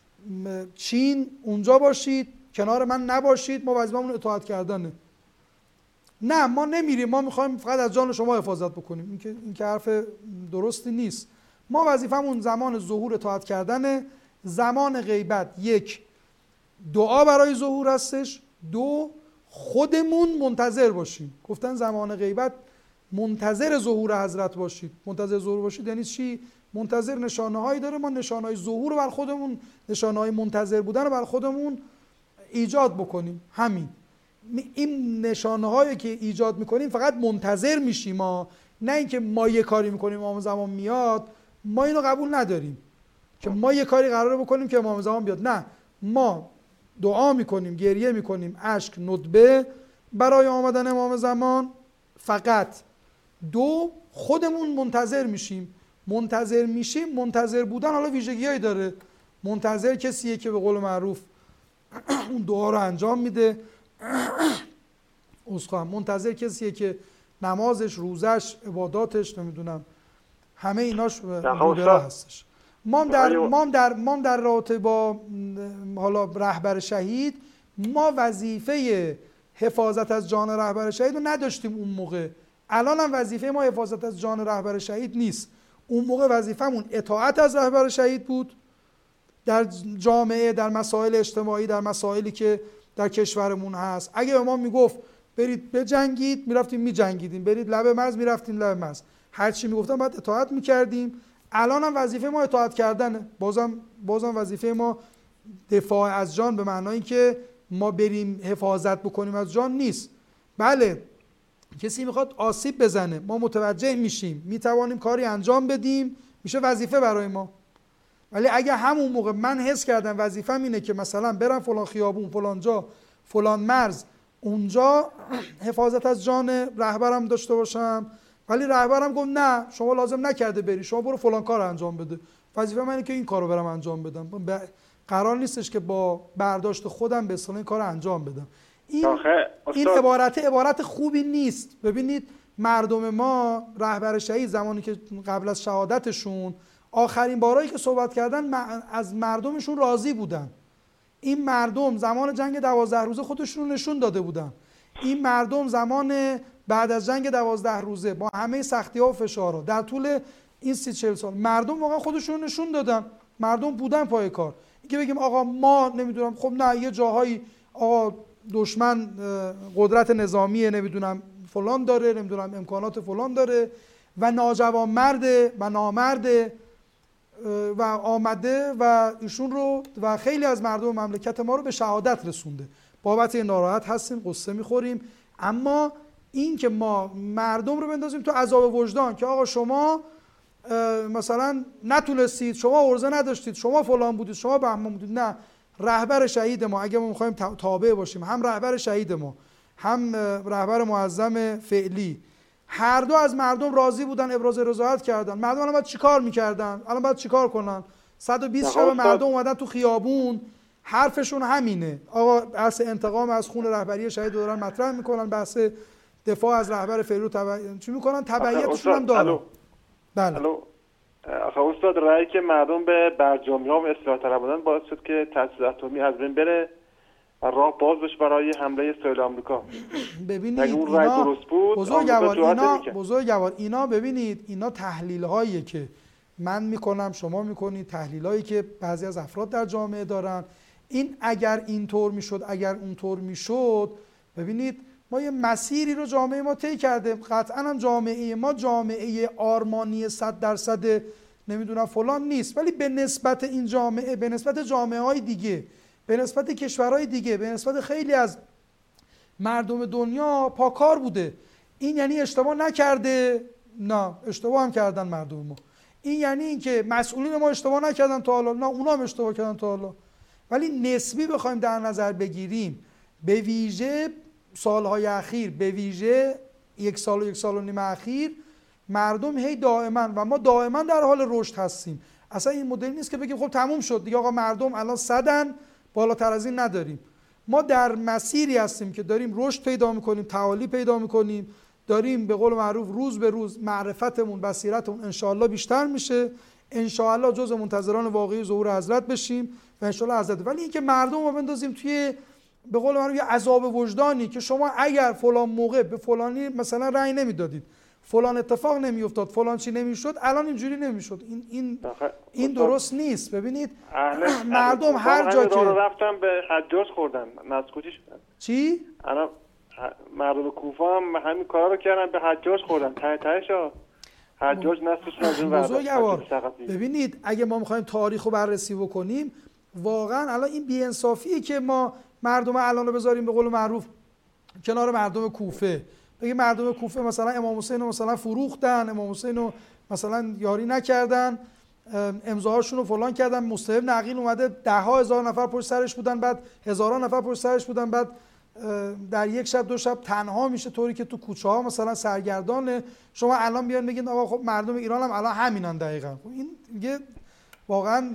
چین، اونجا باشید، کنار من نباشید، ما وظیفمون اطاعت کردنه. نه، ما نمیریم، ما میخوایم فقط از جان شما حفاظت بکنیم. این که این که حرف درستی نیست. ما وظیفمون زمان ظهور اطاعت کردنه. زمان غیبت یک دعا برای ظهور هستش، دو خودمون منتظر باشیم. گفتن زمان غیبت منتظر ظهور حضرت باشید. منتظر ظهور باشید یعنی چی؟ منتظر نشانه هایی داره، ما نشانه های ظهور رو بر خودمون، نشانه های منتظر بودن رو بر خودمون ایجاد بکنیم. همین. این نشانه هایی که ایجاد میکنیم فقط منتظر میشیم ما، نه اینکه ما یه کاری میکنیم امام زمان میاد. ما اینو قبول نداریم که ما یه کاری قراره بکنیم که امام زمان بیاد. نه، ما دعا میکنیم، گریه میکنیم، اشک ندبه برای آمدن امام زمان فقط. دو، خودمون منتظر میشیم. منتظر میشیم، منتظر بودن حالا ویژگی‌هایی داره. منتظر کسیه که به قول معروف اون دعا رو انجام میده. عذرخواهم. منتظر کسیه که نمازش، روزش، عباداتش، نمیدونم همه ایناش روبرا هستش. مام در مام در مام در رابطه با حالا رهبر شهید ما وظیفه حفاظت از جان رهبر شهید رو نداشتیم اون موقع. الان هم وظیفه ما حفاظت از جان رهبر شهید نیست. اون موقع وظیفمون اطاعت از رهبر شهید بود در جامعه، در مسائل اجتماعی، در مسائلی که در کشورمون هست. اگه به ما میگفت برید بجنگید، میرفتیم میجنگیدیم، برید لب مرز، میرفتیم لب مرز، هر چی میگفتن باید اطاعت میکردیم. الان هم وظیفه ما اطاعت کردنه. بازم بازم وظیفه ما دفاع از جان به معنای که ما بریم حفاظت بکنیم از جان نیست. بله کسی میخواد آسیب بزنه، ما متوجه میشیم، میتوانیم کاری انجام بدیم، میشه وظیفه برای ما. ولی اگه همون موقع من حس کردم وظیفه‌م اینه که مثلا برم فلان خیابون، فلان جا، فلان مرز، اونجا حفاظت از جان رهبرم داشته باشم، ولی رهبرم گفت نه شما لازم نکرده بری، شما برو فلان کار انجام بده، وظیفه منه که این کارو برم انجام بدم. قرار نیستش که با برداشت خودم به اصطلاح این کارو انجام بدم. این این عبارت عبارت خوبی نیست. ببینید مردم ما، رهبر شهید زمانی که قبل از شهادتشون آخرین بارایی که صحبت کردن از مردمشون راضی بودن. این مردم زمان جنگ دوازده روزه خودشون رو نشون داده بودن. این مردم زمان بعد از جنگ دوازده روزه با همه سختی‌ها و فشارها در طول این سی چهل سال مردم واقعا خودشون رو نشون دادن. مردم بودن پای کار. اینکه بگیم آقا ما نمیدونم، خب نه یه جاهایی آقا دشمن قدرت نظامی نمیدونم فلان داره، نمیدونم امکانات فلان داره و ناجوان مرده و نامرده و آمده و ایشون رو و خیلی از مردم مملکت ما رو به شهادت رسونده. بابت این ناراحت هستیم، قصه میخوریم، اما این که ما مردم رو بندازیم تو عذاب وجدان که آقا شما مثلا نتونستید، شما عرضه نداشتید، شما فلان بودید، شما بهمان بودید. نه، رهبر شهید ما اگه ما میخوایم تابع باشیم، هم رهبر شهید ما هم رهبر معظم فعلی، هر دو از مردم راضی بودن، ابراز رضایت کردن. مردم الان باید چیکار میکردن؟ الان باید چیکار کنن؟ صد و بیست شب مردم اومدن تو خیابون، حرفشون همینه. آقا بحث انتقام از خون رهبری شهید رو دارن مطرح میکنن، بحث دفاع از رهبر فعلی رو تبع... چی میکنن؟ تبعیتشون هم دارن. بله. آخه استاد رأیی که مردم به برجامی‌ها و اصلاح طلب بودن باعث شد که تأسیس اتمی از بین بره و راه باز بشه برای حمله اسرائیل آمریکا. ببینید اینا بزرگوار اینا بزرگوار اینا ببینید اینا تحلیل‌هایی که من میکنم، شما میکنید، تحلیل‌هایی که بعضی از افراد در جامعه دارن. این اگر اینطور میشد، اگر اونطور میشد، ببینید ما یه مسیری رو جامعه ما طی کرده. قطعاً هم جامعه ما جامعه آرمانی صد درصد نمیدونم فلان نیست، ولی به نسبت این جامعه، به نسبت جامعه‌های دیگه، به نسبت کشورهای دیگه، به نسبت خیلی از مردم دنیا پاکار بوده. این یعنی اشتباه نکرده؟ نه، اشتباه هم کردن مردم ما. این یعنی اینکه مسئولین ما اشتباه نکردن تا حالا؟ نه، اونا هم اشتباه کردن تا حالا. ولی نسبی بخوایم در نظر بگیریم، به ویژه سالهای اخیر، به ویژه یک سال و یک سال و نیم اخیر، مردم هی دائما و ما دائما در حال رشد هستیم. اصلا این مدل نیست که بگیم خب تموم شد دیگه، آقا مردم الان صدن، بالاتر از این نداریم. ما در مسیری هستیم که داریم رشد پیدا میکنیم، تعالی پیدا میکنیم، داریم به قول معروف روز به روز معرفتمون، بصیرتمون انشاءالله بیشتر میشه، انشاءالله جز منتظران واقعی ظهور حضرت بشیم و انشاءالله حضرت. ولی اینکه مردم رو بندازیم توی به قول معروف یه عذاب وجدانی که شما اگر فلان موقع به فلانی مثلا رأی نمیدادید، فلان اتفاق نمیافتاد، فلان چی نمیشد، الان اینجوری نمیشد، این این این درست نیست. ببینید مردم هر جا که رفتن به حجاج خوردن، مسکوتی شدن. چی؟ الان مردم کوفه هم همین کارا رو کردن، به حجاج خوردن. ته تهش حجاج نصفش از این بزرگوار. ببینید اگه ما میخوایم تاریخ رو بررسی بکنیم، واقعا الان این بی‌انصافیه که ما مردم الان رو بذاریم به قول معروف کنار مردم کوفه. بگیم مردم کوفه مثلا امام حسین رو مثلا فروختن، امام حسین رو مثلا یاری نکردن، امضاهاشون رو فلان کردن، مصطفی نقیل اومده ده ها هزار نفر پشت سرش بودن، بعد هزاران نفر پشت سرش بودن، بعد در یک شب دو شب تنها میشه، طوری که تو کوچه ها مثلا سرگردانه. شما الان بیان بگین آقا خب مردم ایران هم الان همینن دقیقاً. این دیگه واقعا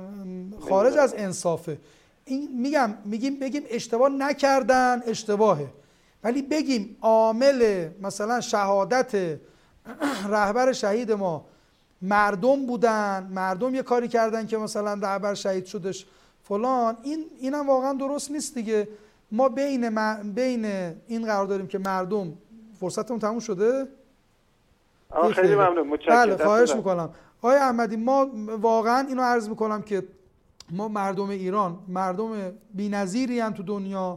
خارج از انصافه. این میگم میگیم بگیم اشتباه نکردن، اشتباهه، ولی بگیم عامل مثلا شهادت رهبر شهید ما مردم بودن، مردم یه کاری کردن که مثلا رهبر شهید شدش فلان، این اینم واقعا درست نیست دیگه. ما بین م... بین این قرار داریم که مردم فرصتمون تموم شده؟ آه خیلی ممنون، متشکرم. بله خواهش میکنم. آقای احمدی، ما واقعا اینو عرض میکنم که ما مردم ایران مردم بی‌نظیری ان تو دنیا،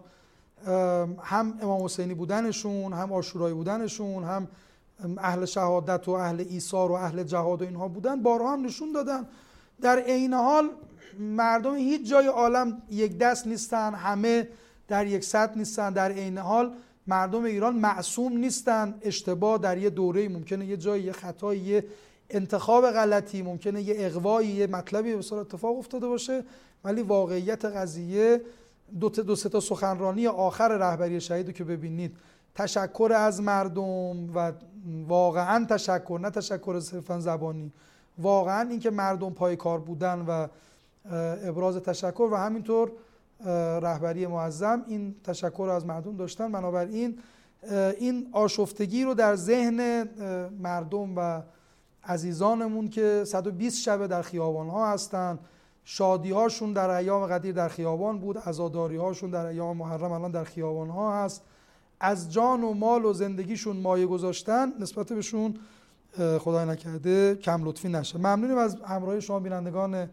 هم امام حسینی بودنشون، هم عاشورایی بودنشون، هم اهل شهادت و اهل ایثار و اهل جهاد و اینها بودن، بارها هم نشون دادن. در عین حال مردم هیچ جای عالم یک دست نیستن، همه در یک سطح نیستن. در عین حال مردم ایران معصوم نیستن. اشتباه در یه دوره ممکنه یه جای یه خطایی، یه انتخاب غلطی، ممکنه یه اغوایی، یه مطلبی به صورت اتفاق افتاده باشه، ولی واقعیت قضیه دو تا دو سه تا سخنرانی آخر رهبری شهیدو که ببینید، تشکر از مردم و واقعا تشکر، نه تشکر صرفا زبانی، واقعا اینکه مردم پای کار بودن و ابراز تشکر و همینطور رهبری معظم این تشکر از مردم داشتن. بنابراین این آشفتگی رو در ذهن مردم و عزیزانمون که صد و بیست شب در خیابان ها هستن، شادی هاشون در ایام قدیر در خیابان بود، عزاداری هاشون در ایام محرم الان در خیابان ها هست، از جان و مال و زندگیشون مایه گذاشتن، نسبت بهشون خدای نکرده کم لطفی نشه. ممنونیم از همراهی شما بینندگان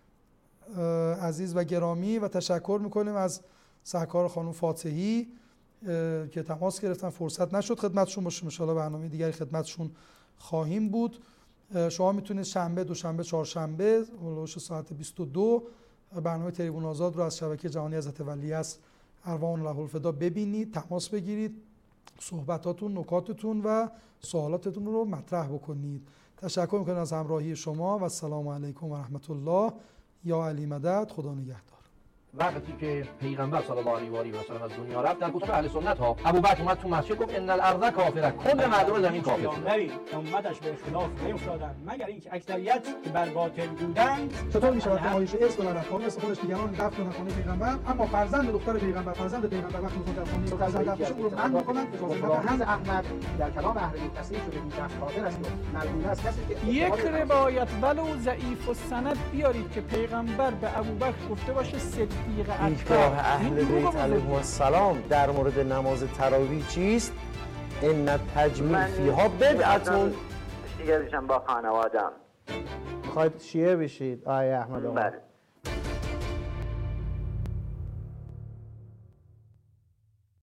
عزیز و گرامی و تشکر میکنیم از سرکار خانم فاتحی که تماس گرفتن، فرصت نشد خدمتشون باشیم، ان شاءالله برنامه دیگری خدمتشون خواهیم بود. شما میتونید شنبه، دوشنبه، چهارشنبه هولوش ساعت بیست و دو برنامه تریبون آزاد رو از شبکه جهانی حضرت ولیعصر ارواحنا له الفدا ببینید، تماس بگیرید، صحبتاتون، نکاتتون و سوالاتتون رو مطرح بکنید. تشکر میکنم از همراهی شما و السلام علیکم و رحمت الله. یا علی مدد. خدا نگهدار. وقتی که پیغمبر صلی الله علیه و آله و سلم از دنیا رفت، در کتب اهل سنت ها ابوبکر اومد تو مسجد گفت ان الارض کافره، کل مردم زمین کافر. پیامبری امتش به اختلاف نیفتادند مگر اینکه اکثریت که بر باطل بودند. چطور میشود نمایش عشق و رفاقت مثل خودش دیگران دفن کنه خانه پیغمبر، اما فرزند دختر پیغمبر، فرزند پیغمبر وقتی میخواد در خانه فرزند دفن شه رو من میکنن. فرزند احمد در کلام اهل بیت تصریح شده این شخص کافر است و مردود است کسی که یک روایت ولو ضعیف السند بیارید که پیغمبر به ابوبکر گفته باشه صدیق اکبر. اهل بیت علیهم السلام در مورد نماز تراویح چیست؟ ان التجمیع فیها بدعتون. دیگه با خانواده‌ام. میخواید شیعه بشید آقای احمد آقا؟ بله.